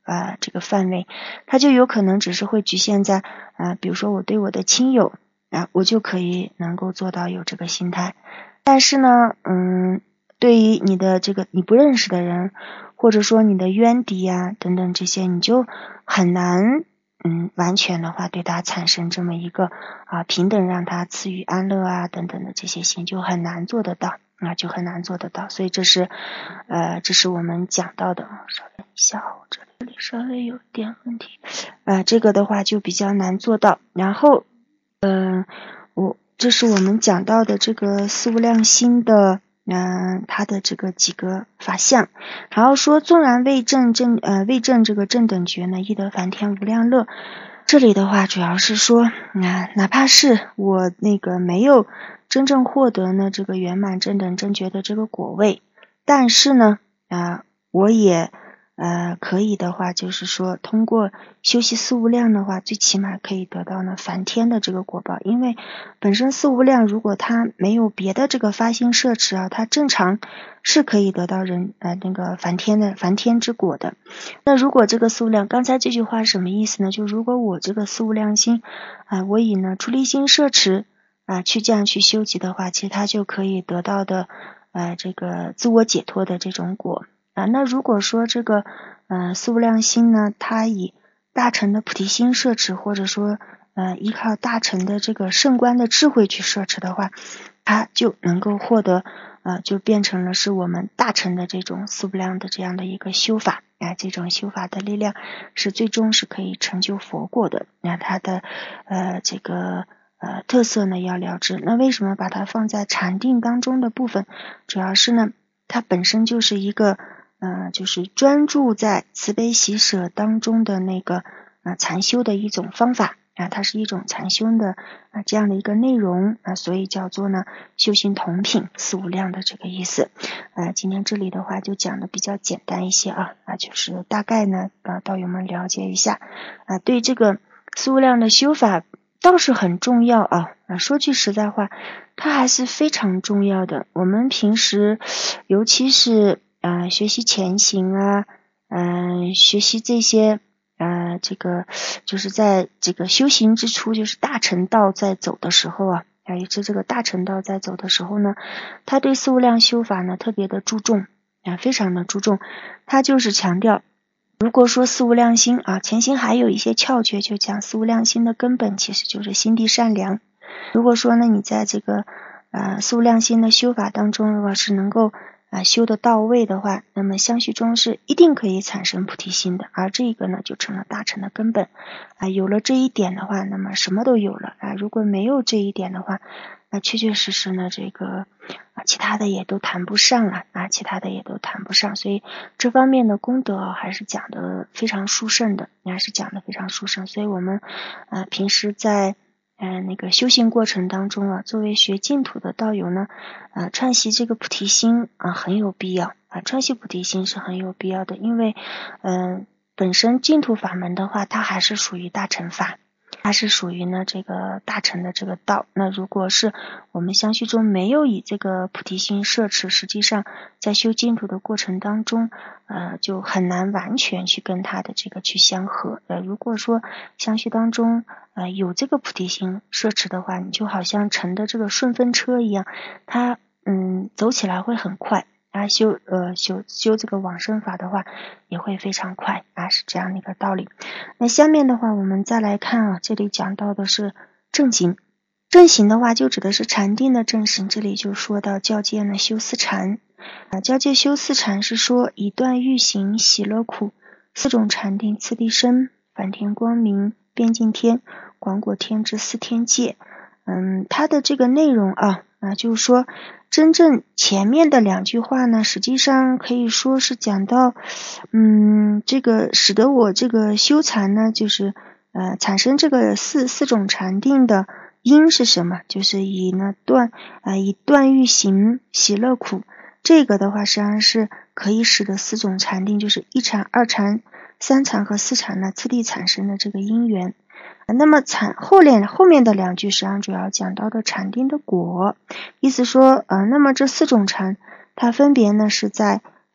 呃这个范围，它就有可能只是会局限在呃比如说我对我的亲友啊、呃，我就可以能够做到有这个心态。但是呢，嗯，对于你的这个你不认识的人，或者说你的冤敌啊等等这些，你就很难嗯完全的话对他产生这么一个啊平等让他赐予安乐啊等等的这些心，就很难做得到。那就很难做得到，所以这是呃这是我们讲到的。稍等一下，我这里稍微有点问题，呃这个的话就比较难做到。然后嗯、呃、我这是我们讲到的这个四无量心的嗯、呃、它的这个几个法相。然后说纵然未证正呃未证这个正等觉呢，亦得梵天无量乐。这里的话主要是说啊、呃、哪怕是我那个没有真正获得呢这个圆满正等正觉的这个果位，但是呢啊、呃、我也呃可以的话就是说通过修习四无量的话，最起码可以得到呢梵天的这个果报。因为本身四无量如果它没有别的这个发心摄持啊，它正常是可以得到人呃那个梵天的梵天之果的。那如果这个四无量，刚才这句话什么意思呢？就如果我这个四无量心啊、呃、我以呢出离心摄持啊、呃，去这样去修集的话，其实它就可以得到的呃这个自我解脱的这种果啊。那如果说这个呃四无量心呢，它以大乘的菩提心摄持，或者说呃依靠大乘的这个圣观的智慧去摄持的话，它就能够获得呃就变成了是我们大乘的这种四无量的这样的一个修法啊、呃，这种修法的力量是最终是可以成就佛果的。那它的呃这个呃，特色呢要了知。那为什么把它放在禅定当中的部分？主要是呢，它本身就是一个呃，就是专注在慈悲喜舍当中的那个呃禅修的一种方法啊、呃，它是一种禅修的啊、呃、这样的一个内容啊、呃，所以叫做呢修行同品四无量的这个意思。呃，今天这里的话就讲的比较简单一些啊啊、呃，就是大概呢啊、呃、道友们了解一下啊、呃，对这个四无量的修法倒是很重要啊啊！说句实在话，它还是非常重要的。我们平时，尤其是呃学习前行啊，嗯、呃，学习这些呃这个就是在这个修行之初，就是大乘道在走的时候啊，啊，也是这个大乘道在走的时候呢，他对四无量修法呢特别的注重啊，非常的注重，他就是强调。如果说四无量心啊，前行还有一些窍诀，就讲四无量心的根本其实就是心地善良。如果说呢，你在这个呃四无量心的修法当中，如果是能够啊、呃、修得到位的话，那么相续中是一定可以产生菩提心的，而这个呢就成了大乘的根本啊、呃。有了这一点的话，那么什么都有了啊、呃。如果没有这一点的话，那确确实实呢，这个啊，其他的也都谈不上了啊，其他的也都谈不上，所以这方面的功德啊，还是讲的非常殊胜的，还是讲的非常殊胜。所以我们呃平时在呃那个修行过程当中啊，作为学净土的道友呢，呃串习这个菩提心啊很有必要啊，串习菩提心是很有必要的，因为嗯、呃、本身净土法门的话，它还是属于大乘法。它是属于呢这个大乘的这个道。那如果是我们相续中没有以这个菩提心摄持，实际上在修净土的过程当中呃就很难完全去跟它的这个去相合。呃如果说相续当中呃有这个菩提心摄持的话，你就好像乘的这个顺风车一样，它嗯走起来会很快。啊，修呃修修这个往生法的话，也会非常快啊，是这样的一个道理。那下面的话，我们再来看啊，这里讲到的是正行。正行的话，就指的是禅定的正行。这里就说到教戒呢修四禅啊，教戒修四禅是说以断欲行、喜乐苦四种禅定，次第生、梵天光明、边境天、广果天之四天界。嗯，它的这个内容啊啊，就是说。真正前面的两句话呢，实际上可以说是讲到，嗯，这个使得我这个修禅呢，就是呃产生这个四四种禅定的因是什么？就是以呢断呃以断欲行、喜乐苦，这个的话实际上是可以使得四种禅定，就是一禅、二禅、三禅和四禅呢次第产生的这个因缘。那么禅后面后面的两句实际上主要讲到的禅定的果，意思说呃那么这四种禅它分别呢是在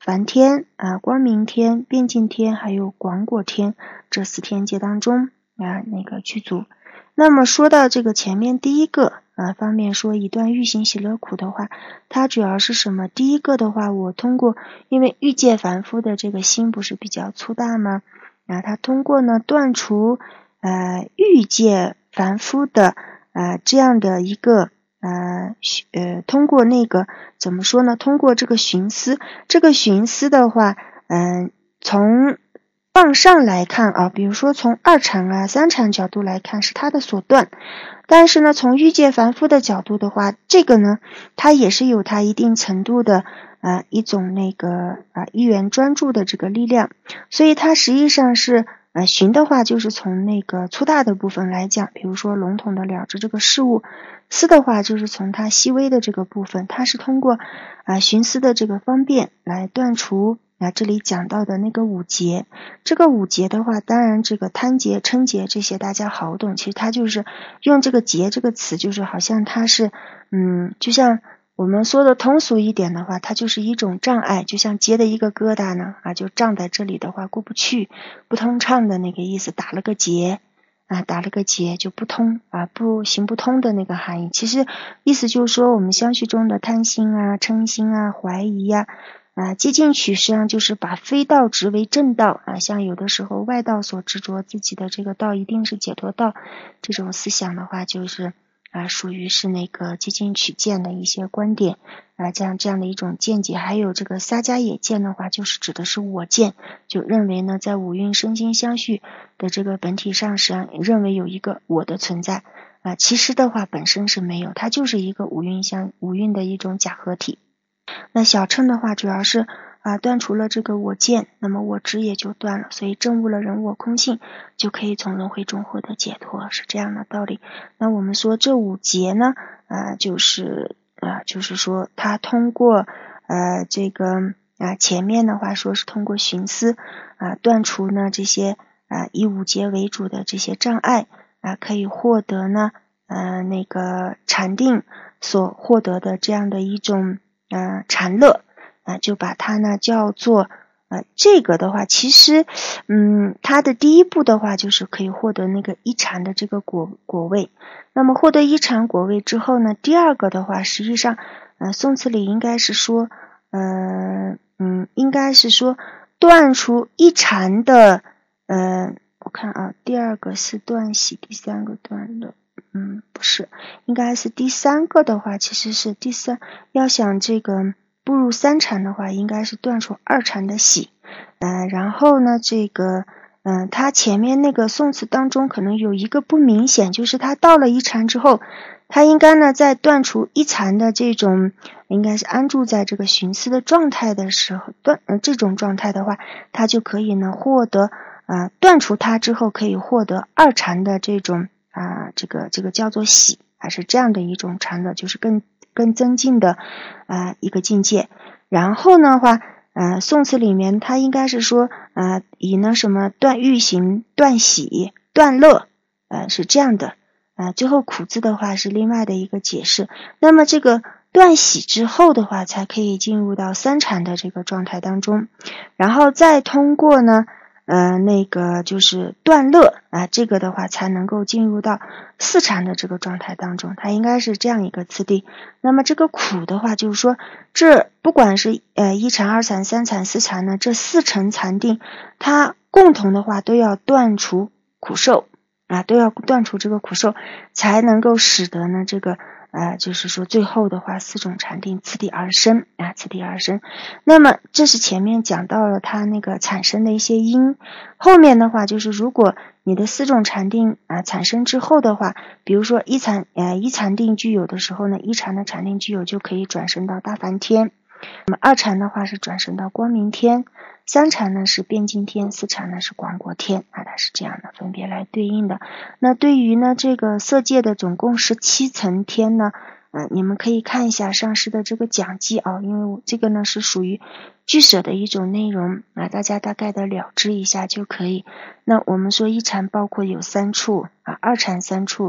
梵天啊、光明天、边境天还有广果天这四天界当中啊那个具足。那么说到这个前面第一个啊方面说以断欲行喜乐苦的话，它主要是什么？第一个的话，我通过因为欲界凡夫的这个心不是比较粗大吗？啊，它通过呢断除呃欲界凡夫的呃这样的一个呃呃通过那个怎么说呢？通过这个寻思，这个寻思的话，嗯、呃，从往上来看啊，比如说从二禅啊、三禅角度来看是它的所断，但是呢，从欲界凡夫的角度的话，这个呢，它也是有它一定程度的呃一种那个啊、呃、一元专注的这个力量，所以它实际上是呃寻的话，就是从那个粗大的部分来讲，比如说笼统的了知这个事物；思的话，就是从它细微的这个部分，它是通过啊、呃、寻思的这个方便来断除。啊，这里讲到的那个五结，这个五结的话，当然这个贪结、嗔结这些大家好懂，其实它就是用这个结这个词，就是好像它是，嗯，就像我们说的通俗一点的话，它就是一种障碍，就像结的一个疙瘩呢，啊，就胀在这里的话过不去，不通畅的那个意思，打了个结。啊，打了个结就不通啊，不行不通的那个含义。其实意思就是说，我们相续中的贪心啊、嗔心啊、怀疑呀、啊，啊，接近取实际上就是把非道执为正道啊。像有的时候外道所执着自己的这个道一定是解脱道，这种思想的话，就是啊，属于是那个接近取见的一些观点啊，这样这样的一种见解。还有这个撒迦也见的话，就是指的是我见，就认为呢，在五蕴身心相续的这个本体上，实际上认为有一个我的存在啊，其实的话本身是没有，它就是一个五蕴相五蕴的一种假合体。那小乘的话，主要是啊断除了这个我见，那么我执也就断了，所以证悟了人我空性，就可以从轮回中获得解脱，是这样的道理。那我们说这五劫呢，啊就是啊就是说它通过呃这个啊前面的话说是通过寻思啊断除呢这些啊以五劫为主的这些障碍啊，可以获得呢呃那个禅定所获得的这样的一种呃禅乐啊，就把它呢叫做呃这个的话，其实嗯它的第一步的话就是可以获得那个一禅的这个果果位。那么获得一禅果位之后呢，第二个的话实际上呃宋词里应该是说呃嗯应该是说断除一禅的呃我看啊，第二个是断喜，第三个断乐。嗯，不是，应该是第三个的话，其实是第三，要想这个步入三禅的话，应该是断除二禅的喜。呃，然后呢，这个，嗯、呃，他前面那个宋词当中可能有一个不明显，就是他到了一禅之后，他应该呢在断除一禅的这种，应该是安住在这个寻思的状态的时候，断呃这种状态的话，他就可以呢获得，呃，断除它之后可以获得二禅的这种。啊，这个这个叫做喜，还是这样的一种禅的，就是更更增进的啊、呃、一个境界。然后呢话，呃，宋词里面它应该是说，呃，以呢什么断欲行、断喜、断乐，呃，是这样的。呃，最后苦字的话是另外的一个解释。那么这个断喜之后的话，才可以进入到三禅的这个状态当中，然后再通过呢。呃，那个就是断乐啊，这个的话才能够进入到四禅的这个状态当中，它应该是这样一个次第。那么这个苦的话，就是说，这不管是呃一禅、二禅、三禅、四禅呢，这四层禅定，它共同的话都要断除苦受啊，都要断除这个苦受，才能够使得呢这个。呃，就是说最后的话，四种禅定次第而生啊，次第而生。那么这是前面讲到了它那个产生的一些因，后面的话就是如果你的四种禅定啊、呃、产生之后的话，比如说一禅呃一禅定具有的时候呢，一禅的禅定具有就可以转生到大梵天，那么二禅的话是转生到光明天，三禅呢是边境天，四禅呢是广果天啊，它是这样的分别来对应的。那对于呢这个色界的总共十七层天呢，呃，你们可以看一下上师的这个讲记啊，因为我这个呢是属于俱舍的一种内容啊，大家大概的了知一下就可以。那我们说一禅包括有三处啊，二禅三处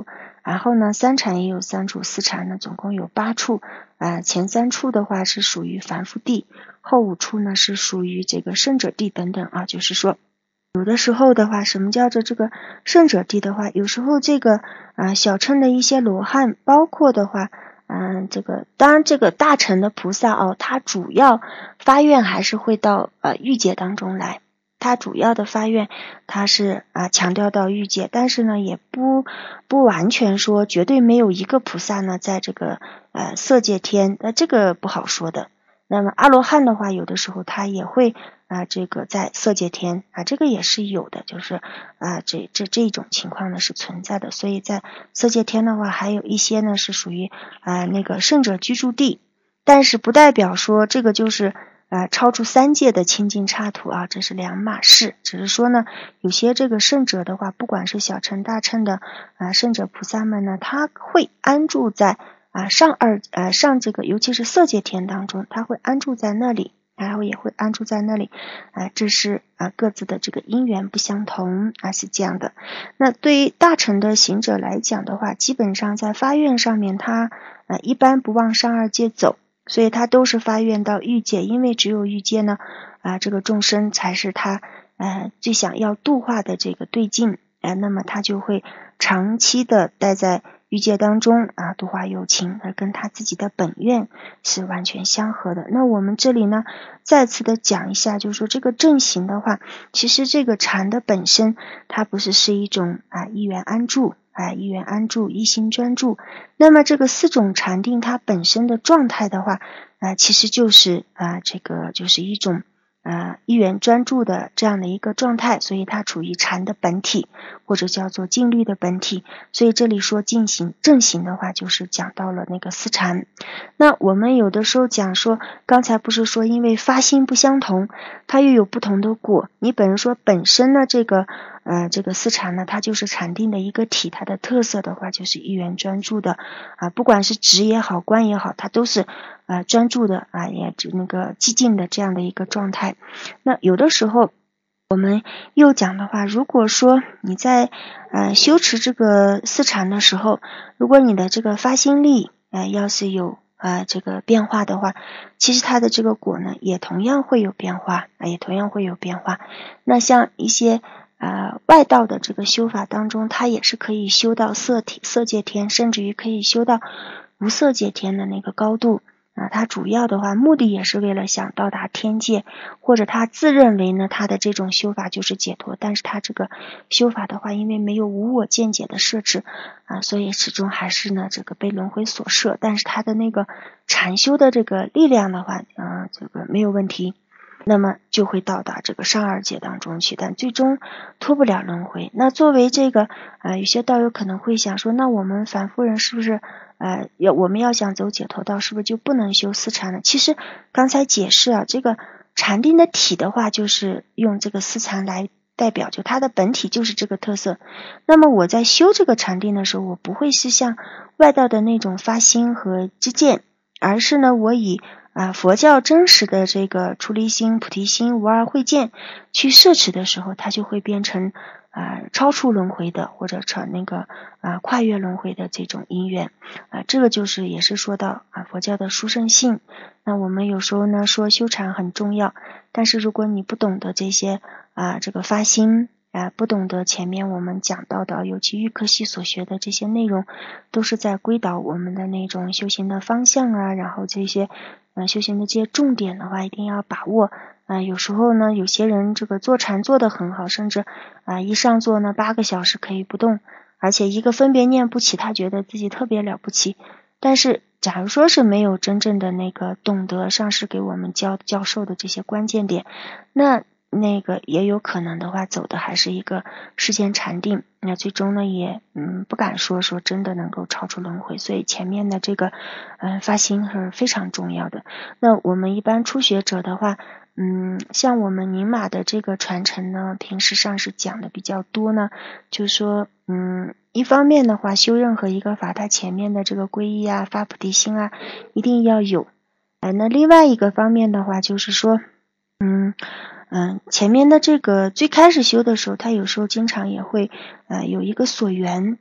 然后呢三禅也有三处，四禅呢总共有八处，呃前三处的话是属于凡夫地，后五处呢是属于这个圣者地等等啊，就是说有的时候的话，什么叫做这个圣者地的话，有时候这个呃小乘的一些罗汉，包括的话嗯、呃，这个当然这个大乘的菩萨哦，他主要发愿还是会到呃欲界当中来，他主要的发愿他是啊、呃、强调到欲界，但是呢也不不完全说绝对没有一个菩萨呢在这个呃色界天，那这个不好说的。那么阿罗汉的话，有的时候他也会啊、呃，这个在色界天啊，这个也是有的，就是啊、呃，这这这种情况呢是存在的。所以在色界天的话，还有一些呢是属于啊、呃、那个圣者居住地，但是不代表说这个就是呃超出三界的清净刹土啊，这是两码事。只是说呢，有些这个圣者的话，不管是小乘大乘的啊、呃、圣者菩萨们呢，他会安住在啊，上二呃上这个，尤其是色界天当中，他会安住在那里，然后也会安住在那里，啊、呃，这是啊、呃、各自的这个因缘不相同啊，是这样的。那对于大乘的行者来讲的话，基本上在发愿上面，他呃一般不往上二界走，所以他都是发愿到欲界，因为只有欲界呢啊、呃、这个众生才是他呃最想要度化的这个对境，呃，那么他就会长期的待在欲界当中啊，度化有情，而跟他自己的本愿是完全相合的。那我们这里呢，再次的讲一下，就是说这个正行的话，其实这个禅的本身，它不是是一种啊一元安住啊一元安住，一心专注。那么这个四种禅定它本身的状态的话，啊，其实就是啊这个就是一种。呃，一元专注的这样的一个状态，所以它处于禅的本体，或者叫做静虑的本体。所以这里说进行正行的话，就是讲到了那个四禅。那我们有的时候讲说，刚才不是说因为发心不相同，它又有不同的果。你本人说本身呢，这个呃这个四禅呢，它就是禅定的一个体，它的特色的话就是一元专注的啊、呃，不管是止也好，观也好，它都是啊、呃、专注的啊、呃，也那个寂静的这样的一个状态。那有的时候我们又讲的话，如果说你在呃修持这个四禅的时候，如果你的这个发心力呃要是有呃这个变化的话，其实它的这个果呢也同样会有变化，呃、也同样会有变化。那像一些呃外道的这个修法当中，它也是可以修到色体色界天，甚至于可以修到无色界天的那个高度。啊，他主要的话目的也是为了想到达天界，或者他自认为呢他的这种修法就是解脱，但是他这个修法的话，因为没有无我见解的设置啊，所以始终还是呢这个被轮回所摄，但是他的那个禅修的这个力量的话，啊这个没有问题，那么就会到达这个上二界当中去，但最终脱不了轮回。那作为这个呃有些道友可能会想说，那我们凡夫人是不是呃，要我们要想走解脱道，是不是就不能修四禅呢？其实刚才解释啊，这个禅定的体的话，就是用这个四禅来代表，就它的本体就是这个特色。那么我在修这个禅定的时候，我不会是像外道的那种发心和知见，而是呢，我以啊、呃、佛教真实的这个出离心、菩提心、无二慧见去摄持的时候，它就会变成啊、呃、超出轮回的，或者成那个啊、呃、跨越轮回的这种因缘啊、呃，这个就是也是说到啊佛教的殊胜性。那我们有时候呢说修禅很重要，但是如果你不懂得这些啊、呃、这个发心啊、呃，不懂得前面我们讲到的，尤其玉科系所学的这些内容，都是在归导我们的那种修行的方向啊，然后这些呃修行的这些重点的话，一定要把握。啊、呃，有时候呢，有些人这个坐禅做得很好，甚至啊、呃、一上座呢八个小时可以不动，而且一个分别念不起，他觉得自己特别了不起。但是假如说是没有真正的那个懂得上师给我们教教授的这些关键点，那那个也有可能的话走的还是一个世间禅定，那最终呢也嗯不敢说说真的能够超出轮回。所以前面的这个嗯、呃、发心是非常重要的。那我们一般初学者的话，嗯，像我们宁玛的这个传承呢，平时上是讲的比较多呢，就是说嗯一方面的话，修任何一个法，它前面的这个皈依啊、发菩提心啊，一定要有。呃，那另外一个方面的话，就是说，嗯嗯，前面的这个最开始修的时候，他有时候经常也会呃有一个所缘。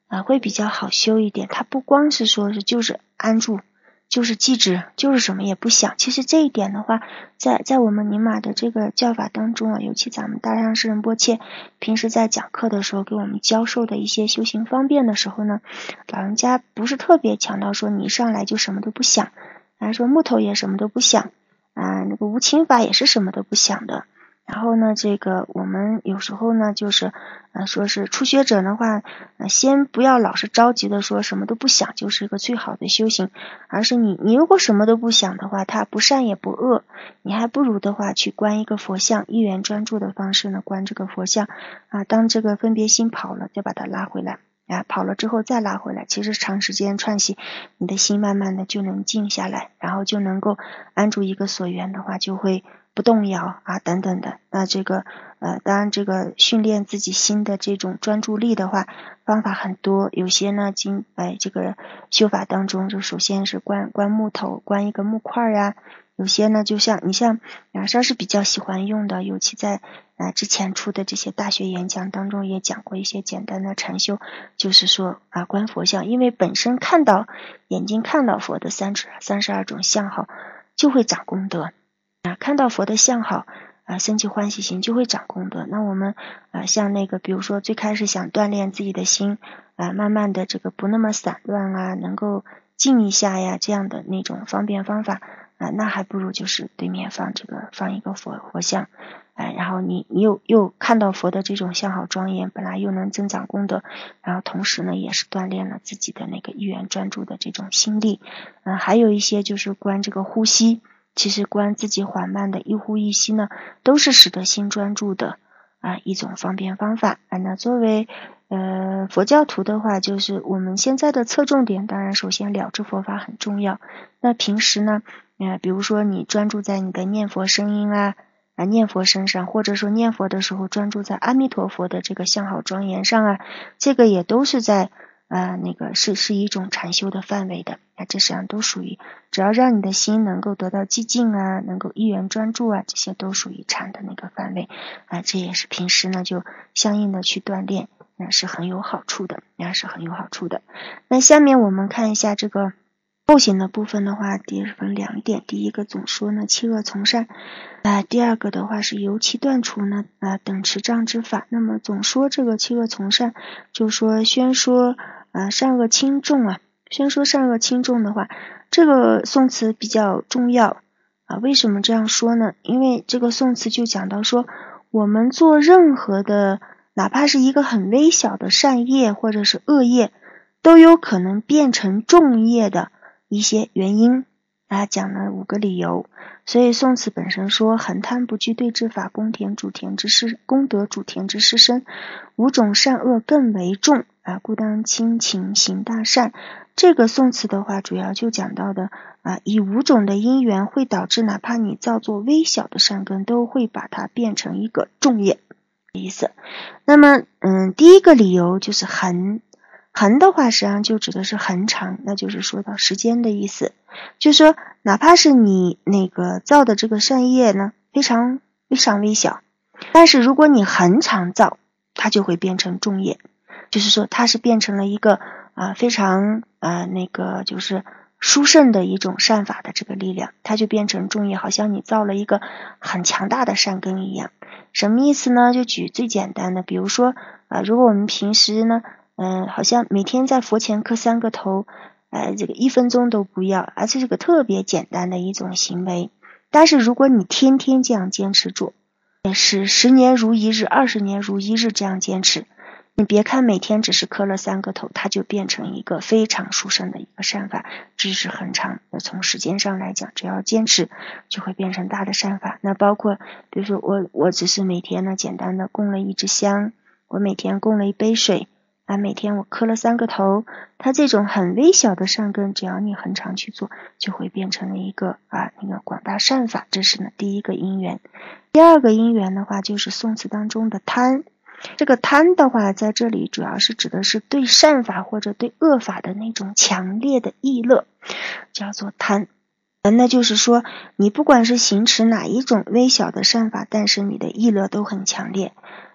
啊，会比较好修一点。它不光是说是就是安住，就是记止，就是什么也不想。其实这一点的话，在在我们尼玛的这个教法当中啊，尤其咱们大上师仁波切平时在讲课的时候给我们教授的一些修行方便的时候呢，老人家不是特别强调说你一上来就什么都不想，啊，说木头也什么都不想，啊，那个无情法也是什么都不想的。然后呢，这个我们有时候呢，就是呃，说是初学者的话，呃，先不要老是着急的说什么都不想就是一个最好的修行，而是你你如果什么都不想的话，它不善也不恶，你还不如的话去观一个佛像，一元专注的方式呢，观这个佛像啊，当这个分别心跑了，再把它拉回来。啊，跑了之后再拉回来，其实长时间串习，你的心慢慢的就能静下来，然后就能够安住一个所缘的话，就会不动摇啊等等的。那这个呃，当然这个训练自己心的这种专注力的话，方法很多，有些呢经哎这个修法当中，就首先是观观木头，观一个木块呀。有些呢，就像你像梁山是比较喜欢用的，尤其在呃之前出的这些大学演讲当中也讲过一些简单的禅修，就是说啊观佛像，因为本身看到眼睛看到佛的三十三十二种相好，就会长功德啊，看到佛的相好啊，升起欢喜心就会长功德。那我们啊像那个比如说最开始想锻炼自己的心啊，慢慢的这个不那么散乱啊，能够静一下呀，这样的那种方便方法。啊，那还不如就是对面放这个放一个佛佛像，哎，然后你你又又看到佛的这种相好庄严，本来又能增长功德，然后同时呢也是锻炼了自己的那个一元专注的这种心力。嗯、呃，还有一些就是观这个呼吸，其实观自己缓慢的一呼一吸呢，都是使得心专注的啊一种方便方法。啊，那作为呃佛教徒的话，就是我们现在的侧重点，当然首先了知佛法很重要。那平时呢？呃，比如说你专注在你的念佛声音啊，啊念佛身上，或者说念佛的时候专注在阿弥陀佛的这个相好庄严上啊，这个也都是在啊、呃、那个是是一种禅修的范围的啊，这实际上都属于，只要让你的心能够得到寂静啊，能够一元专注啊，这些都属于禅的那个范围啊，这也是平时呢就相应的去锻炼，那是很有好处的，那是很有好处的。那下面我们看一下这个后行的部分的话，第分两点，第一个总说呢，弃恶从善，呃，第二个的话是由其断除呢，呃，等持障之法。那么总说这个弃恶从善，就说宣说呃善恶轻重啊，宣说善恶轻重的话，这个宋词比较重要啊。为什么这样说呢？因为这个宋词就讲到说，我们做任何的，哪怕是一个很微小的善业或者是恶业，都有可能变成重业的一些原因，啊，讲了五个理由。所以宋词本身说，恒贪不惧对治法，功田主田之师，功德主田之师身，五种善恶更为重啊，故当亲勤行大善。这个宋词的话，主要就讲到的啊，以五种的因缘会导致，哪怕你造作微小的善根，都会把它变成一个重业的意思。那么，嗯，第一个理由就是恒。恒的话实际上就指的是恒长，那就是说到时间的意思，就是说哪怕是你那个造的这个善业呢非常非常微小，但是如果你恒常造，它就会变成重业，就是说它是变成了一个啊、呃、非常啊、呃、那个就是殊胜的一种善法的这个力量，它就变成重业，好像你造了一个很强大的善根一样。什么意思呢？就举最简单的，比如说啊、呃，如果我们平时呢嗯，好像每天在佛前磕三个头，呃，这个一分钟都不要，而且是个特别简单的一种行为。但是如果你天天这样坚持住，也是十年如一日，二十年如一日这样坚持，你别看每天只是磕了三个头，它就变成一个非常殊胜的一个善法，知识很长。从时间上来讲，只要坚持，就会变成大的善法。那包括，比如说我我只是每天呢简单的供了一支香，我每天供了一杯水。啊，每天我磕了三个头，它这种很微小的善根，只要你恒常去做，就会变成了一个啊那个广大善法。这是呢第一个因缘。第二个因缘的话，就是宋词当中的贪。这个贪的话，在这里主要是指的是对善法或者对恶法的那种强烈的意乐，叫做贪。那就是说，你不管是行持哪一种微小的善法，但是你的意乐都很强烈。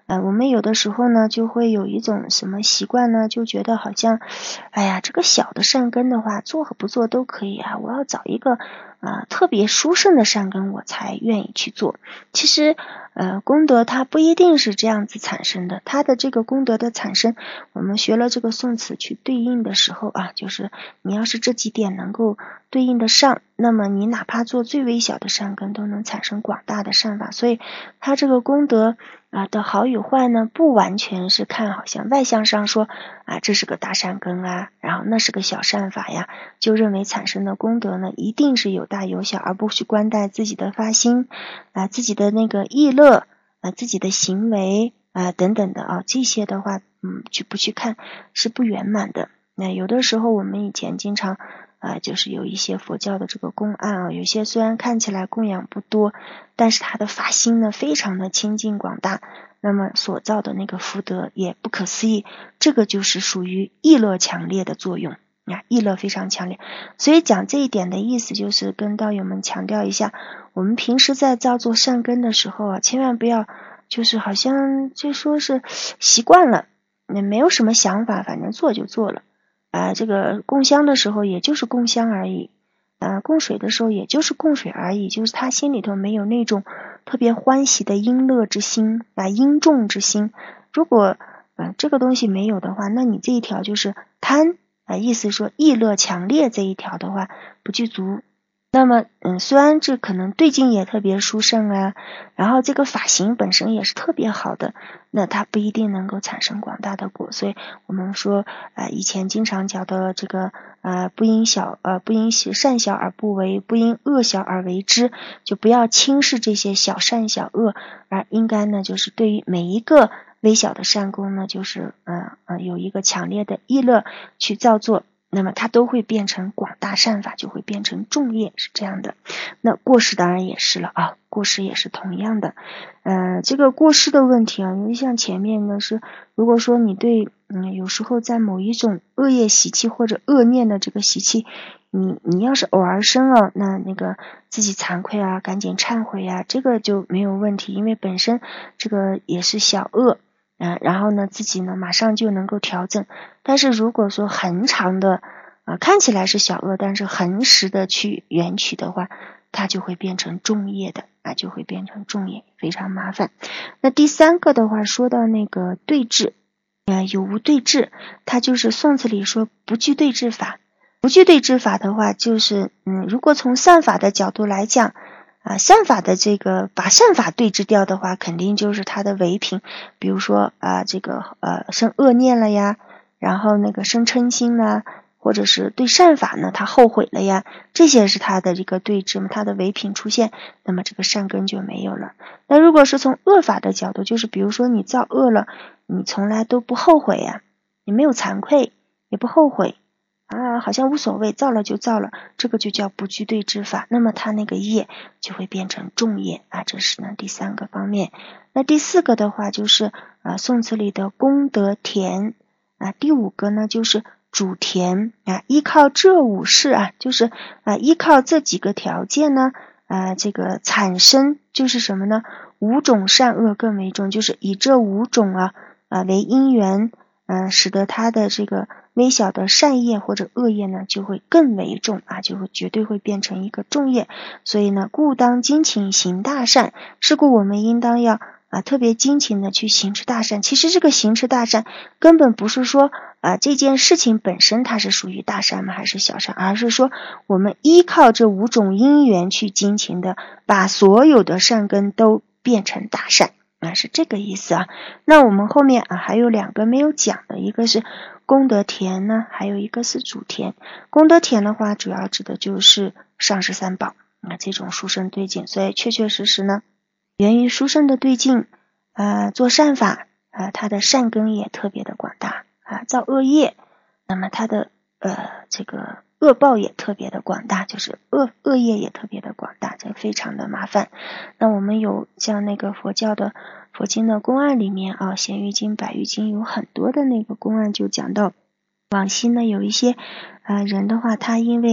呃，我们有的时候呢，就会有一种什么习惯呢，就觉得好像，哎呀，这个小的善根的话，做和不做都可以啊，我要找一个啊、呃、特别殊胜的善根，我才愿意去做。其实，呃，功德它不一定是这样子产生的，它的这个功德的产生，我们学了这个宋词去对应的时候啊，就是你要是这几点能够对应得上，那么你哪怕做最微小的善根，都能产生广大的善法。所以，它这个功德啊的好与坏呢，不完全是看好像外向上说啊这是个大善根啊，然后那是个小善法呀，就认为产生的功德呢一定是有大有小，而不去观待自己的发心啊、自己的那个意乐啊、自己的行为啊、等等的啊，这些的话嗯去不去看是不圆满的。那有的时候我们以前经常啊、就是有一些佛教的这个公案啊，有些虽然看起来供养不多，但是他的发心呢非常的清净广大，那么所造的那个福德也不可思议，这个就是属于意乐强烈的作用啊，意乐非常强烈。所以讲这一点的意思就是跟道友们强调一下，我们平时在造作善根的时候啊，千万不要就是好像就说是习惯了，也没有什么想法，反正做就做了啊、这个供香的时候也就是供香而已啊、供水的时候也就是供水而已，就是他心里头没有那种特别欢喜的因乐之心啊、因重之心。如果呃这个东西没有的话，那你这一条就是贪啊、意思说意乐强烈这一条的话不具足。那么嗯，虽然这可能对境也特别殊胜啊，然后这个法行本身也是特别好的，那它不一定能够产生广大的果。所以我们说呃以前经常讲的这个呃不因小呃不因善小而不为，不因恶小而为之，就不要轻视这些小善小恶，而应该呢就是对于每一个微小的善功呢，就是呃呃有一个强烈的意乐去造作，那么它都会变成广大善法，就会变成众业，是这样的。那过失当然也是了啊，过失也是同样的。呃，这个过失的问题啊，因为像前面呢是，如果说你对嗯有时候在某一种恶业习气或者恶念的这个习气，你你要是偶尔生了，那那个自己惭愧啊，赶紧忏悔啊，这个就没有问题，因为本身这个也是小恶。嗯，然后呢，自己呢马上就能够调整。但是如果说恒常的，啊，看起来是小恶，但是恒时的去缘起的话，它就会变成重业的啊，就会变成重业，非常麻烦。那第三个的话，说到那个对治，呃，有无对治，它就是宋词里说不具对治法。不具对治法的话，就是嗯，如果从善法的角度来讲。啊，善法的这个把善法对治掉的话，肯定就是它的违品，比如说啊，这个呃生恶念了呀，然后那个生嗔心啦，或者是对善法呢他后悔了呀，这些是他的这个对治嘛，他的违品出现，那么这个善根就没有了。那如果是从恶法的角度，就是比如说你造恶了，你从来都不后悔呀，你没有惭愧，也不后悔。啊，好像无所谓，造了就造了，这个就叫不具对治法，那么它那个业就会变成重业啊，这是呢第三个方面。那第四个的话就是啊宋词里的功德田啊，第五个呢就是主田啊，依靠这五事啊，就是啊依靠这几个条件呢啊这个产生就是什么呢？五种善恶更为重，就是以这五种啊啊为因缘。嗯、呃，使得他的这个微小的善业或者恶业呢，就会更为重啊，就会绝对会变成一个重业。所以呢，故当精勤行大善。是故我们应当要啊特别精勤的去行持大善。其实这个行持大善，根本不是说啊这件事情本身它是属于大善吗，还是小善，而是说我们依靠这五种因缘去精勤的，把所有的善根都变成大善。啊，是这个意思啊。那我们后面啊还有两个没有讲的，一个是功德田呢，还有一个是主田。功德田的话，主要指的就是上师三宝啊这种殊胜对境，所以确确实实呢，源于殊胜的对境，呃，做善法啊，它的善根也特别的广大啊，造恶业，那么它的呃这个恶报也特别的广大，就是恶恶业也特别的广大，这非常的麻烦。那我们有像那个佛教的佛经的公案里面啊，咸鱼经、百喻经有很多的那个公案就讲到，往昔呢有一些呃人的话，他因为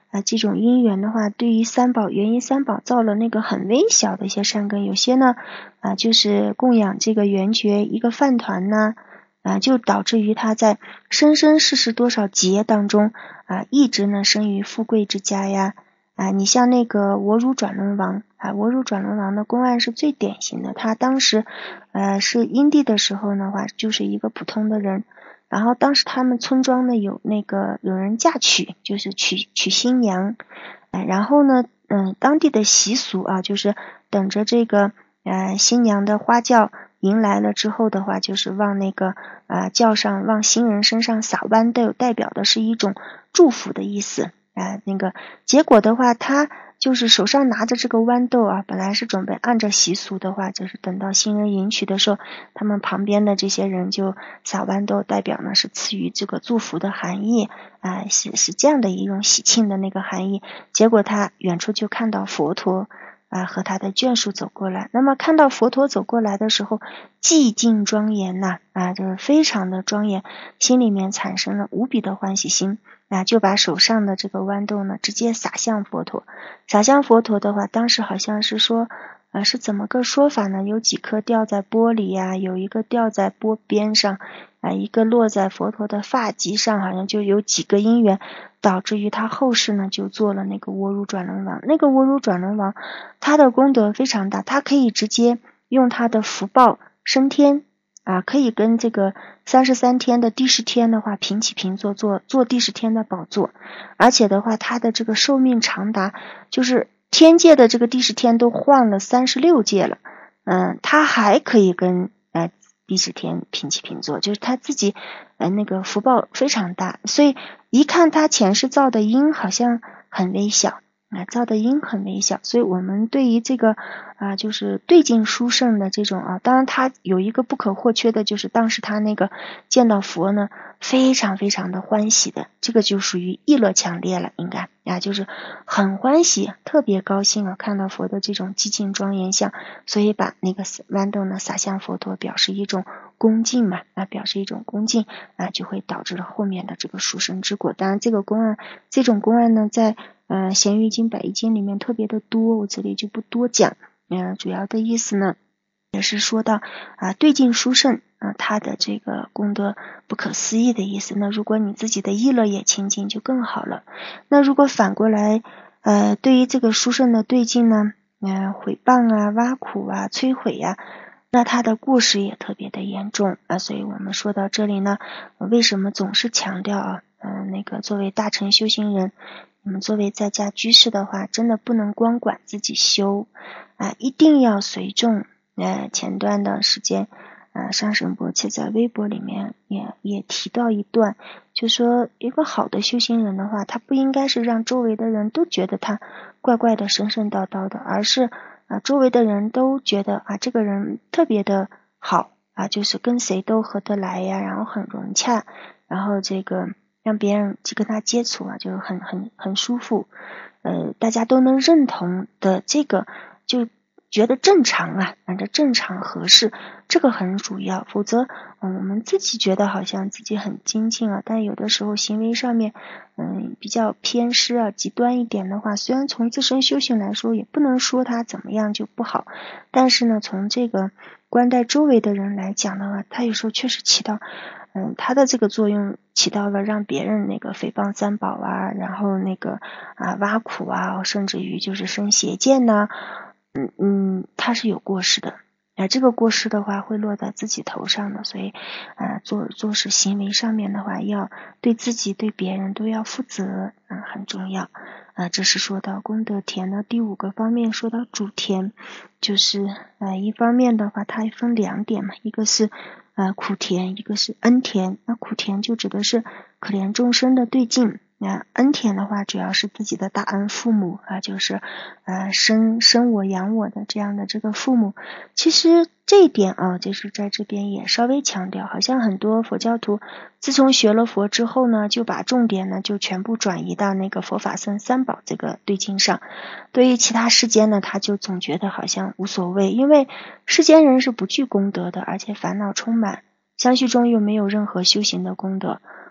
啊，这种因缘的话，对于三宝元因三宝造了那个很微小的一些善根，有些呢啊就是供养这个圆觉一个饭团呢啊，就导致于他在生生世世多少劫当中啊，一直呢生于富贵之家呀。啊，你像那个我汝转轮王啊，我汝转轮王的公案是最典型的。他当时呃是因地的时候的话，就是一个普通的人，然后当时他们村庄呢有那个有人嫁娶，就是娶娶新娘，呃、然后呢，嗯，当地的习俗啊，就是等着这个呃新娘的花轿迎来了之后的话，就是往那个啊、呃、轿上往新人身上撒豌豆，代表的是一种祝福的意思。啊，那个结果的话，他就是手上拿着这个豌豆啊，本来是准备按照习俗的话，就是等到新人迎娶的时候，他们旁边的这些人就撒豌豆，代表呢是赐予这个祝福的含义啊，是是这样的一种喜庆的那个含义。结果他远处就看到佛陀啊和他的眷属走过来，那么看到佛陀走过来的时候，寂静庄严呐 啊, 啊，就是非常的庄严，心里面产生了无比的欢喜心。啊，就把手上的这个豌豆呢，直接撒向佛陀。撒向佛陀的话，当时好像是说，呃，是怎么个说法呢？有几颗掉在钵里呀、啊，有一个掉在钵边上，啊，一个落在佛陀的发髻上，好像就有几个因缘，导致于他后世呢就做了那个我汝转轮王。那个我汝转轮王，他的功德非常大，他可以直接用他的福报升天。啊，可以跟这个三十三天的第十天的话平起平坐，做做第十天的宝座，而且的话，他的这个寿命长达就是天界的这个第十天都换了三十六届了，嗯，他还可以跟呃第十天平起平坐，就是他自己呃那个福报非常大，所以一看他前世造的因好像很微小。啊，造的因很微小，所以我们对于这个啊，就是对境殊胜的这种啊，当然他有一个不可或缺的，就是当时他那个见到佛呢，非常非常的欢喜的，这个就属于意乐强烈了，应该啊，就是很欢喜，特别高兴啊，看到佛的这种寂静庄严相，所以把那个豌豆呢撒向佛陀，表示一种恭敬嘛，啊，表示一种恭敬啊，就会导致了后面的这个殊胜之果。当然，这个公案，这种公案呢，在呃，咸鱼经、百义经里面特别的多，我这里就不多讲。嗯、呃，主要的意思呢，也是说到啊，对境殊胜啊，它的这个功德不可思议的意思。那如果你自己的意乐也清净，就更好了。那如果反过来，呃，对于这个殊胜的对境呢，嗯、呃，毁谤啊、挖苦啊、摧毁呀、啊，那它的过失也特别的严重啊。所以我们说到这里呢，为什么总是强调啊，嗯、呃，那个作为大乘修行人。我们作为在家居士的话，真的不能光管自己修啊，一定要随众。呃，前段的时间，呃，上神波切在微博里面也也提到一段，就说一个好的修行人的话，他不应该是让周围的人都觉得他怪怪的、神神叨叨的，而是啊，周围的人都觉得啊，这个人特别的好啊，就是跟谁都合得来呀，然后很融洽，然后这个。让别人去跟他接触啊，就很很很舒服，呃，大家都能认同的这个，就觉得正常啊，反正正常合适，这个很主要。否则，嗯，我们自己觉得好像自己很精进啊，但有的时候行为上面，嗯，比较偏失啊，极端一点的话，虽然从自身修行来说，也不能说他怎么样就不好，但是呢，从这个观待周围的人来讲的话，他有时候确实起到。嗯，它的这个作用起到了让别人那个诽谤三宝啊，然后那个啊挖苦啊，甚至于就是生邪见呐、啊，嗯嗯，它是有过失的。啊，这个过失的话会落在自己头上的，所以啊做做事行为上面的话，要对自己对别人都要负责，啊很重要。啊，这是说到功德田的第五个方面，说到主田，就是呃一方面的话，它分两点嘛，一个是。呃，苦田，一个是恩田。那苦田就指的是可怜众生的对境。那恩田的话，主要是自己的大恩父母啊，就是呃生生我养我的这样的这个父母。其实这一点啊，就是在这边也稍微强调，好像很多佛教徒自从学了佛之后呢，就把重点呢就全部转移到那个佛法僧三宝这个对境上。对于其他世间呢，他就总觉得好像无所谓，因为世间人是不具功德的，而且烦恼充满。相续中又没有任何修行的功德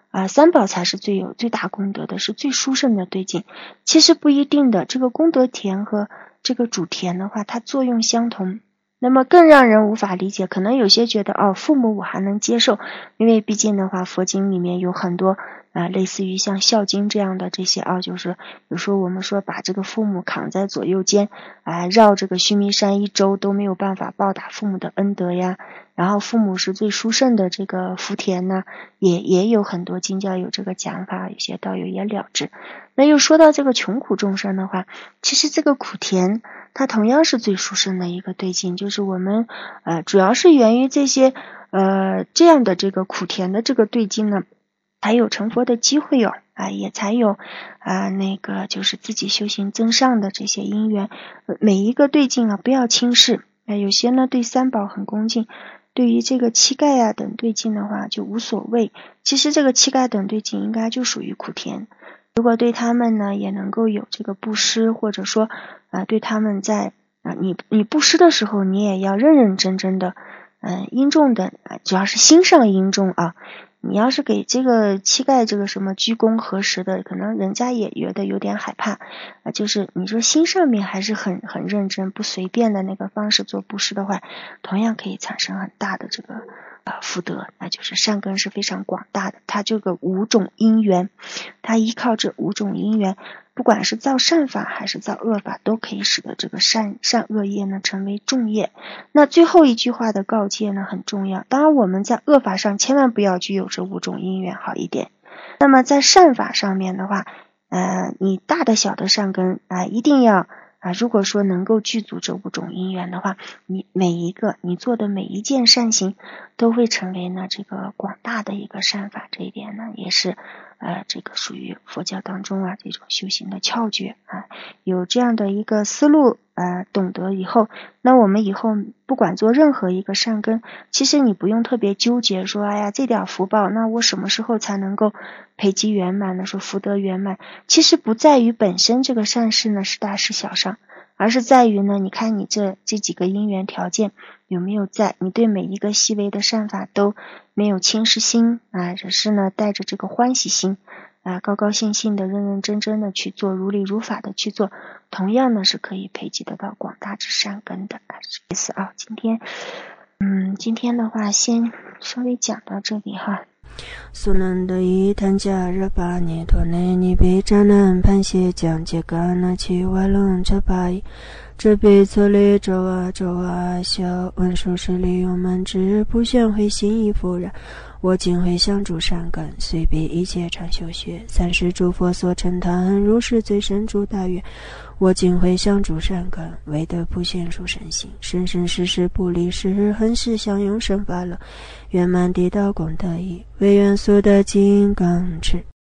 啊、呃，三宝才是最有最大功德的，是最殊胜的对境。其实不一定的，这个功德田和这个主田的话，它作用相同。那么更让人无法理解，可能有些觉得哦，父母我还能接受，因为毕竟的话，佛经里面有很多啊、呃，类似于像孝经这样的这些啊，就是有时候我们说把这个父母扛在左右肩啊、呃，绕这个须弥山一周都没有办法报答父母的恩德呀。然后父母是最殊胜的这个福田呢，也也有很多经教有这个讲法，有些道友也了知。那又说到这个穷苦众生的话，其实这个苦田它同样是最殊胜的一个对境，就是我们呃主要是源于这些呃这样的这个苦田的这个对境呢，才有成佛的机会哦，啊也才有啊、呃、那个就是自己修行增上的这些因缘。呃、每一个对境啊不要轻视，呃、有些呢对三宝很恭敬，对于这个七盖啊等对境的话就无所谓。其实这个七盖等对境应该就属于苦田，如果对他们呢也能够有这个布施，或者说啊、呃、对他们在啊、呃、你你布施的时候，你也要认认真真的嗯、呃、殷重的，主要是心上殷重啊。你要是给这个七盖这个什么鞠躬合十的，可能人家也觉得有点害怕啊。就是你说心上面还是很很认真，不随便的那个方式做布施的话，同样可以产生很大的这个呃福德，那就是善根是非常广大的。它这个五种因缘，它依靠这五种因缘，不管是造善法还是造恶法，都可以使得这个善善恶业呢成为重业。那最后一句话的告诫呢很重要，当然我们在恶法上千万不要具有这五种因缘好一点。那么在善法上面的话，呃，你大的小的善根啊、呃，一定要啊、呃，如果说能够具足这五种因缘的话，你每一个你做的每一件善行都会成为呢这个广大的一个善法。这一点呢也是呃这个属于佛教当中啊这种修行的窍诀啊。有这样的一个思路呃懂得以后，那我们以后不管做任何一个善根，其实你不用特别纠结说哎呀这点福报那我什么时候才能够培积圆满呢，说福德圆满，其实不在于本身这个善事呢是大是小上，而是在于呢你看你这这几个因缘条件有没有在，你对每一个细微的善法都没有轻视心啊，只是呢带着这个欢喜心啊，高高兴兴的认认真真的去做，如理如法的去做，同样呢是可以培积得到广大之善根的啊。意思啊，今天嗯今天的话先稍微讲到这里哈。 苏南的一谈加热巴尼托内尼比扎南潘西将杰嘎那奇瓦隆这巴伊这辈策略周啊周啊小文殊师利用满之不显会心意复然，我今会相助善根，随彼一切禅修学，三世诸佛所称叹，如是最深诸大愿。我今会相助善根，为得普现殊身心，生生世世不离世，恒世相拥生法乐，圆满地道功德意，唯愿速得金刚持。